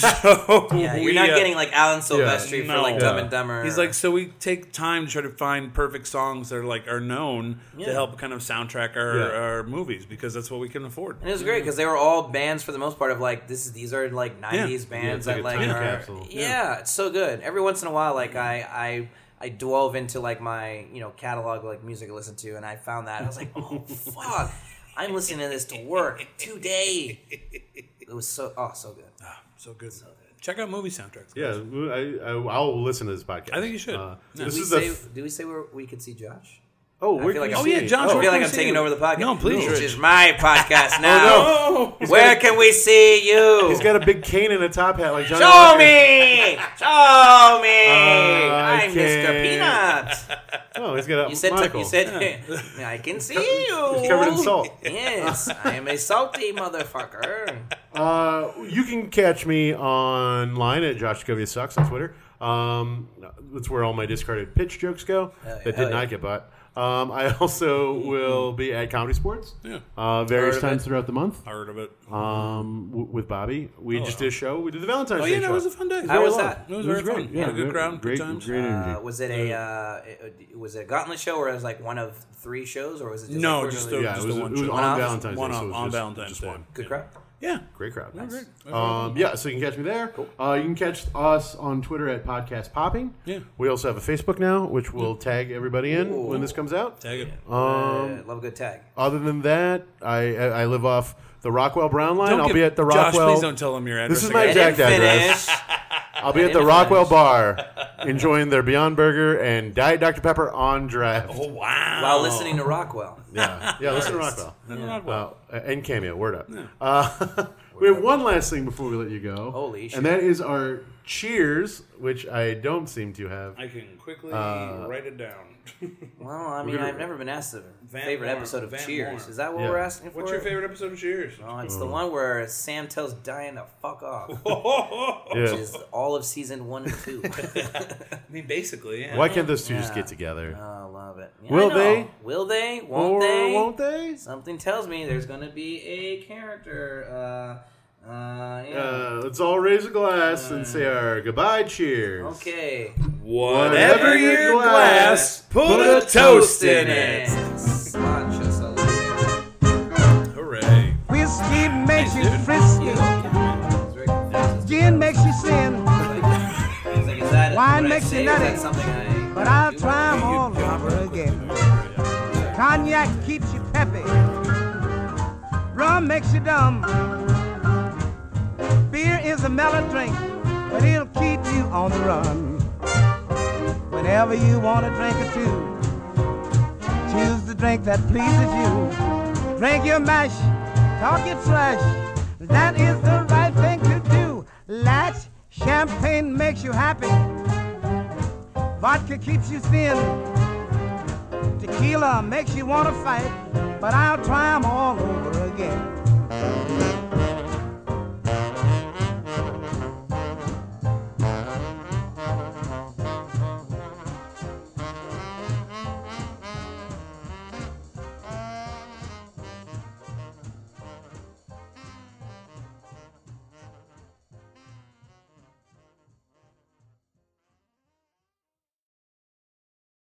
So Yeah, you're we, not uh, getting like Alan Silvestri no. for like Yeah. Dumb and Dumber. He's like, so we take time to try to find perfect songs that are like are known Yeah. to help kind of soundtrack our, Yeah. our movies because that's what we can afford. And it was great because they were all bands for the most part of like this. is These are like nineties Yeah, bands it's like that a like time are capsule. yeah. It's so good. Every once in a while, like I I I dove into like my you know catalog of, like music I listen to, and I found that I was like, oh fuck, I'm listening to this to work today. It was so oh so good. Ah, so good. Check out movie soundtracks. Yeah, I, I, I'll listen to this podcast. I think you should. Uh, Yeah. This Did we is say the. F- did we say where we could see Josh? oh, I where feel can like you I'm- Oh, yeah, see? John, I where feel can like we I'm see taking you? over the podcast. No, please. This is my podcast now. Oh, no. Where can we see you? He's got a big cane and a top hat like Johnny Show Walker. me! Show me! Uh, I I'm Mister can't. Peanut. Oh, he's got a You said, monocle. you said, I can see you. He's covered in salt. Yes, I am a salty motherfucker. Uh, you can catch me online at Josh Covia Sucks on Twitter. Um, that's where all my discarded pitch jokes go yeah, that hell did not yeah. get bought. Um, I also will be at Comedy Sports Yeah. uh, various Heard of times it. throughout the month I heard of it. um, w- with Bobby. We Oh, just wow. did a show. We did the Valentine's Oh, Day yeah, that show. was a fun day. How was Very that? It was It was very great. fun. Yeah, Had a good great- crowd, good great, times. great energy. Uh, was it a uh, it- was it a gauntlet show or it was like one of three shows or was it just No, like just quarterly? a- yeah, it just was, a it one was show. on One-off? Valentine's One Day. off so it was on just, Valentine's just Day. one. good Yeah. crowd. Yeah. Great crowd. That was great. That was Um, yeah, so you can catch me there. Uh, you can catch us on Twitter at Podcast Popping. Yeah. We also have a Facebook now, which we'll tag everybody in Ooh. when this comes out. Tag it. Um, Uh, love a good tag. other than that, I I I live off the Rockwell Brown line. Don't I'll give- be at the Josh, Rockwell. please don't tell them your address. This is my again. I exact didn't address. finish. I'll be I at the didn't Rockwell finish. Bar, enjoying their Beyond Burger and Diet Doctor Pepper on draft. Oh, wow. While listening to Rockwell. Yeah, yeah. Listen to Rockwell. Listen to Rockwell. Uh, and Cameo, word up. Uh, we have one last thing before we let you go. Holy shit. And that is our cheers, which I don't seem to have. I can quickly Uh, write it down. Well, I mean, gonna- I've never been asked the Van favorite Warren, episode of Van Cheers. Warren. Is that what Yeah. we're asking for? What's your favorite episode of Cheers? Oh, it's the one where Sam tells Diane to fuck off, Yeah. which is all of season one and two. I mean, basically, yeah. Why can't those two just Yeah. get together? Oh, love it. Yeah, Will I know. they? Will they? Won't or they? won't they? Something tells me there's going to be a character. Uh, uh, yeah. Uh, let's all raise a glass and say our goodbye cheers. okay. Whatever your glass, put a toast in it. Launch us a little. Hooray. Whiskey makes you frisky. It's very confusing. Gin makes you sin. It's like, is that, Wine what I makes say, you is nutty. that something I But I'll do? try 'em all over again. Cognac keeps you peppy. Rum makes you dumb. Beer is a mellow drink, but it'll keep you on the run. Whenever you want a drink or two, choose the drink that pleases you. Drink your mash, talk your trash. That is the right thing to do. Latch, champagne makes you happy. Vodka keeps you thin. Tequila makes you want to fight, but I'll try 'em all over again.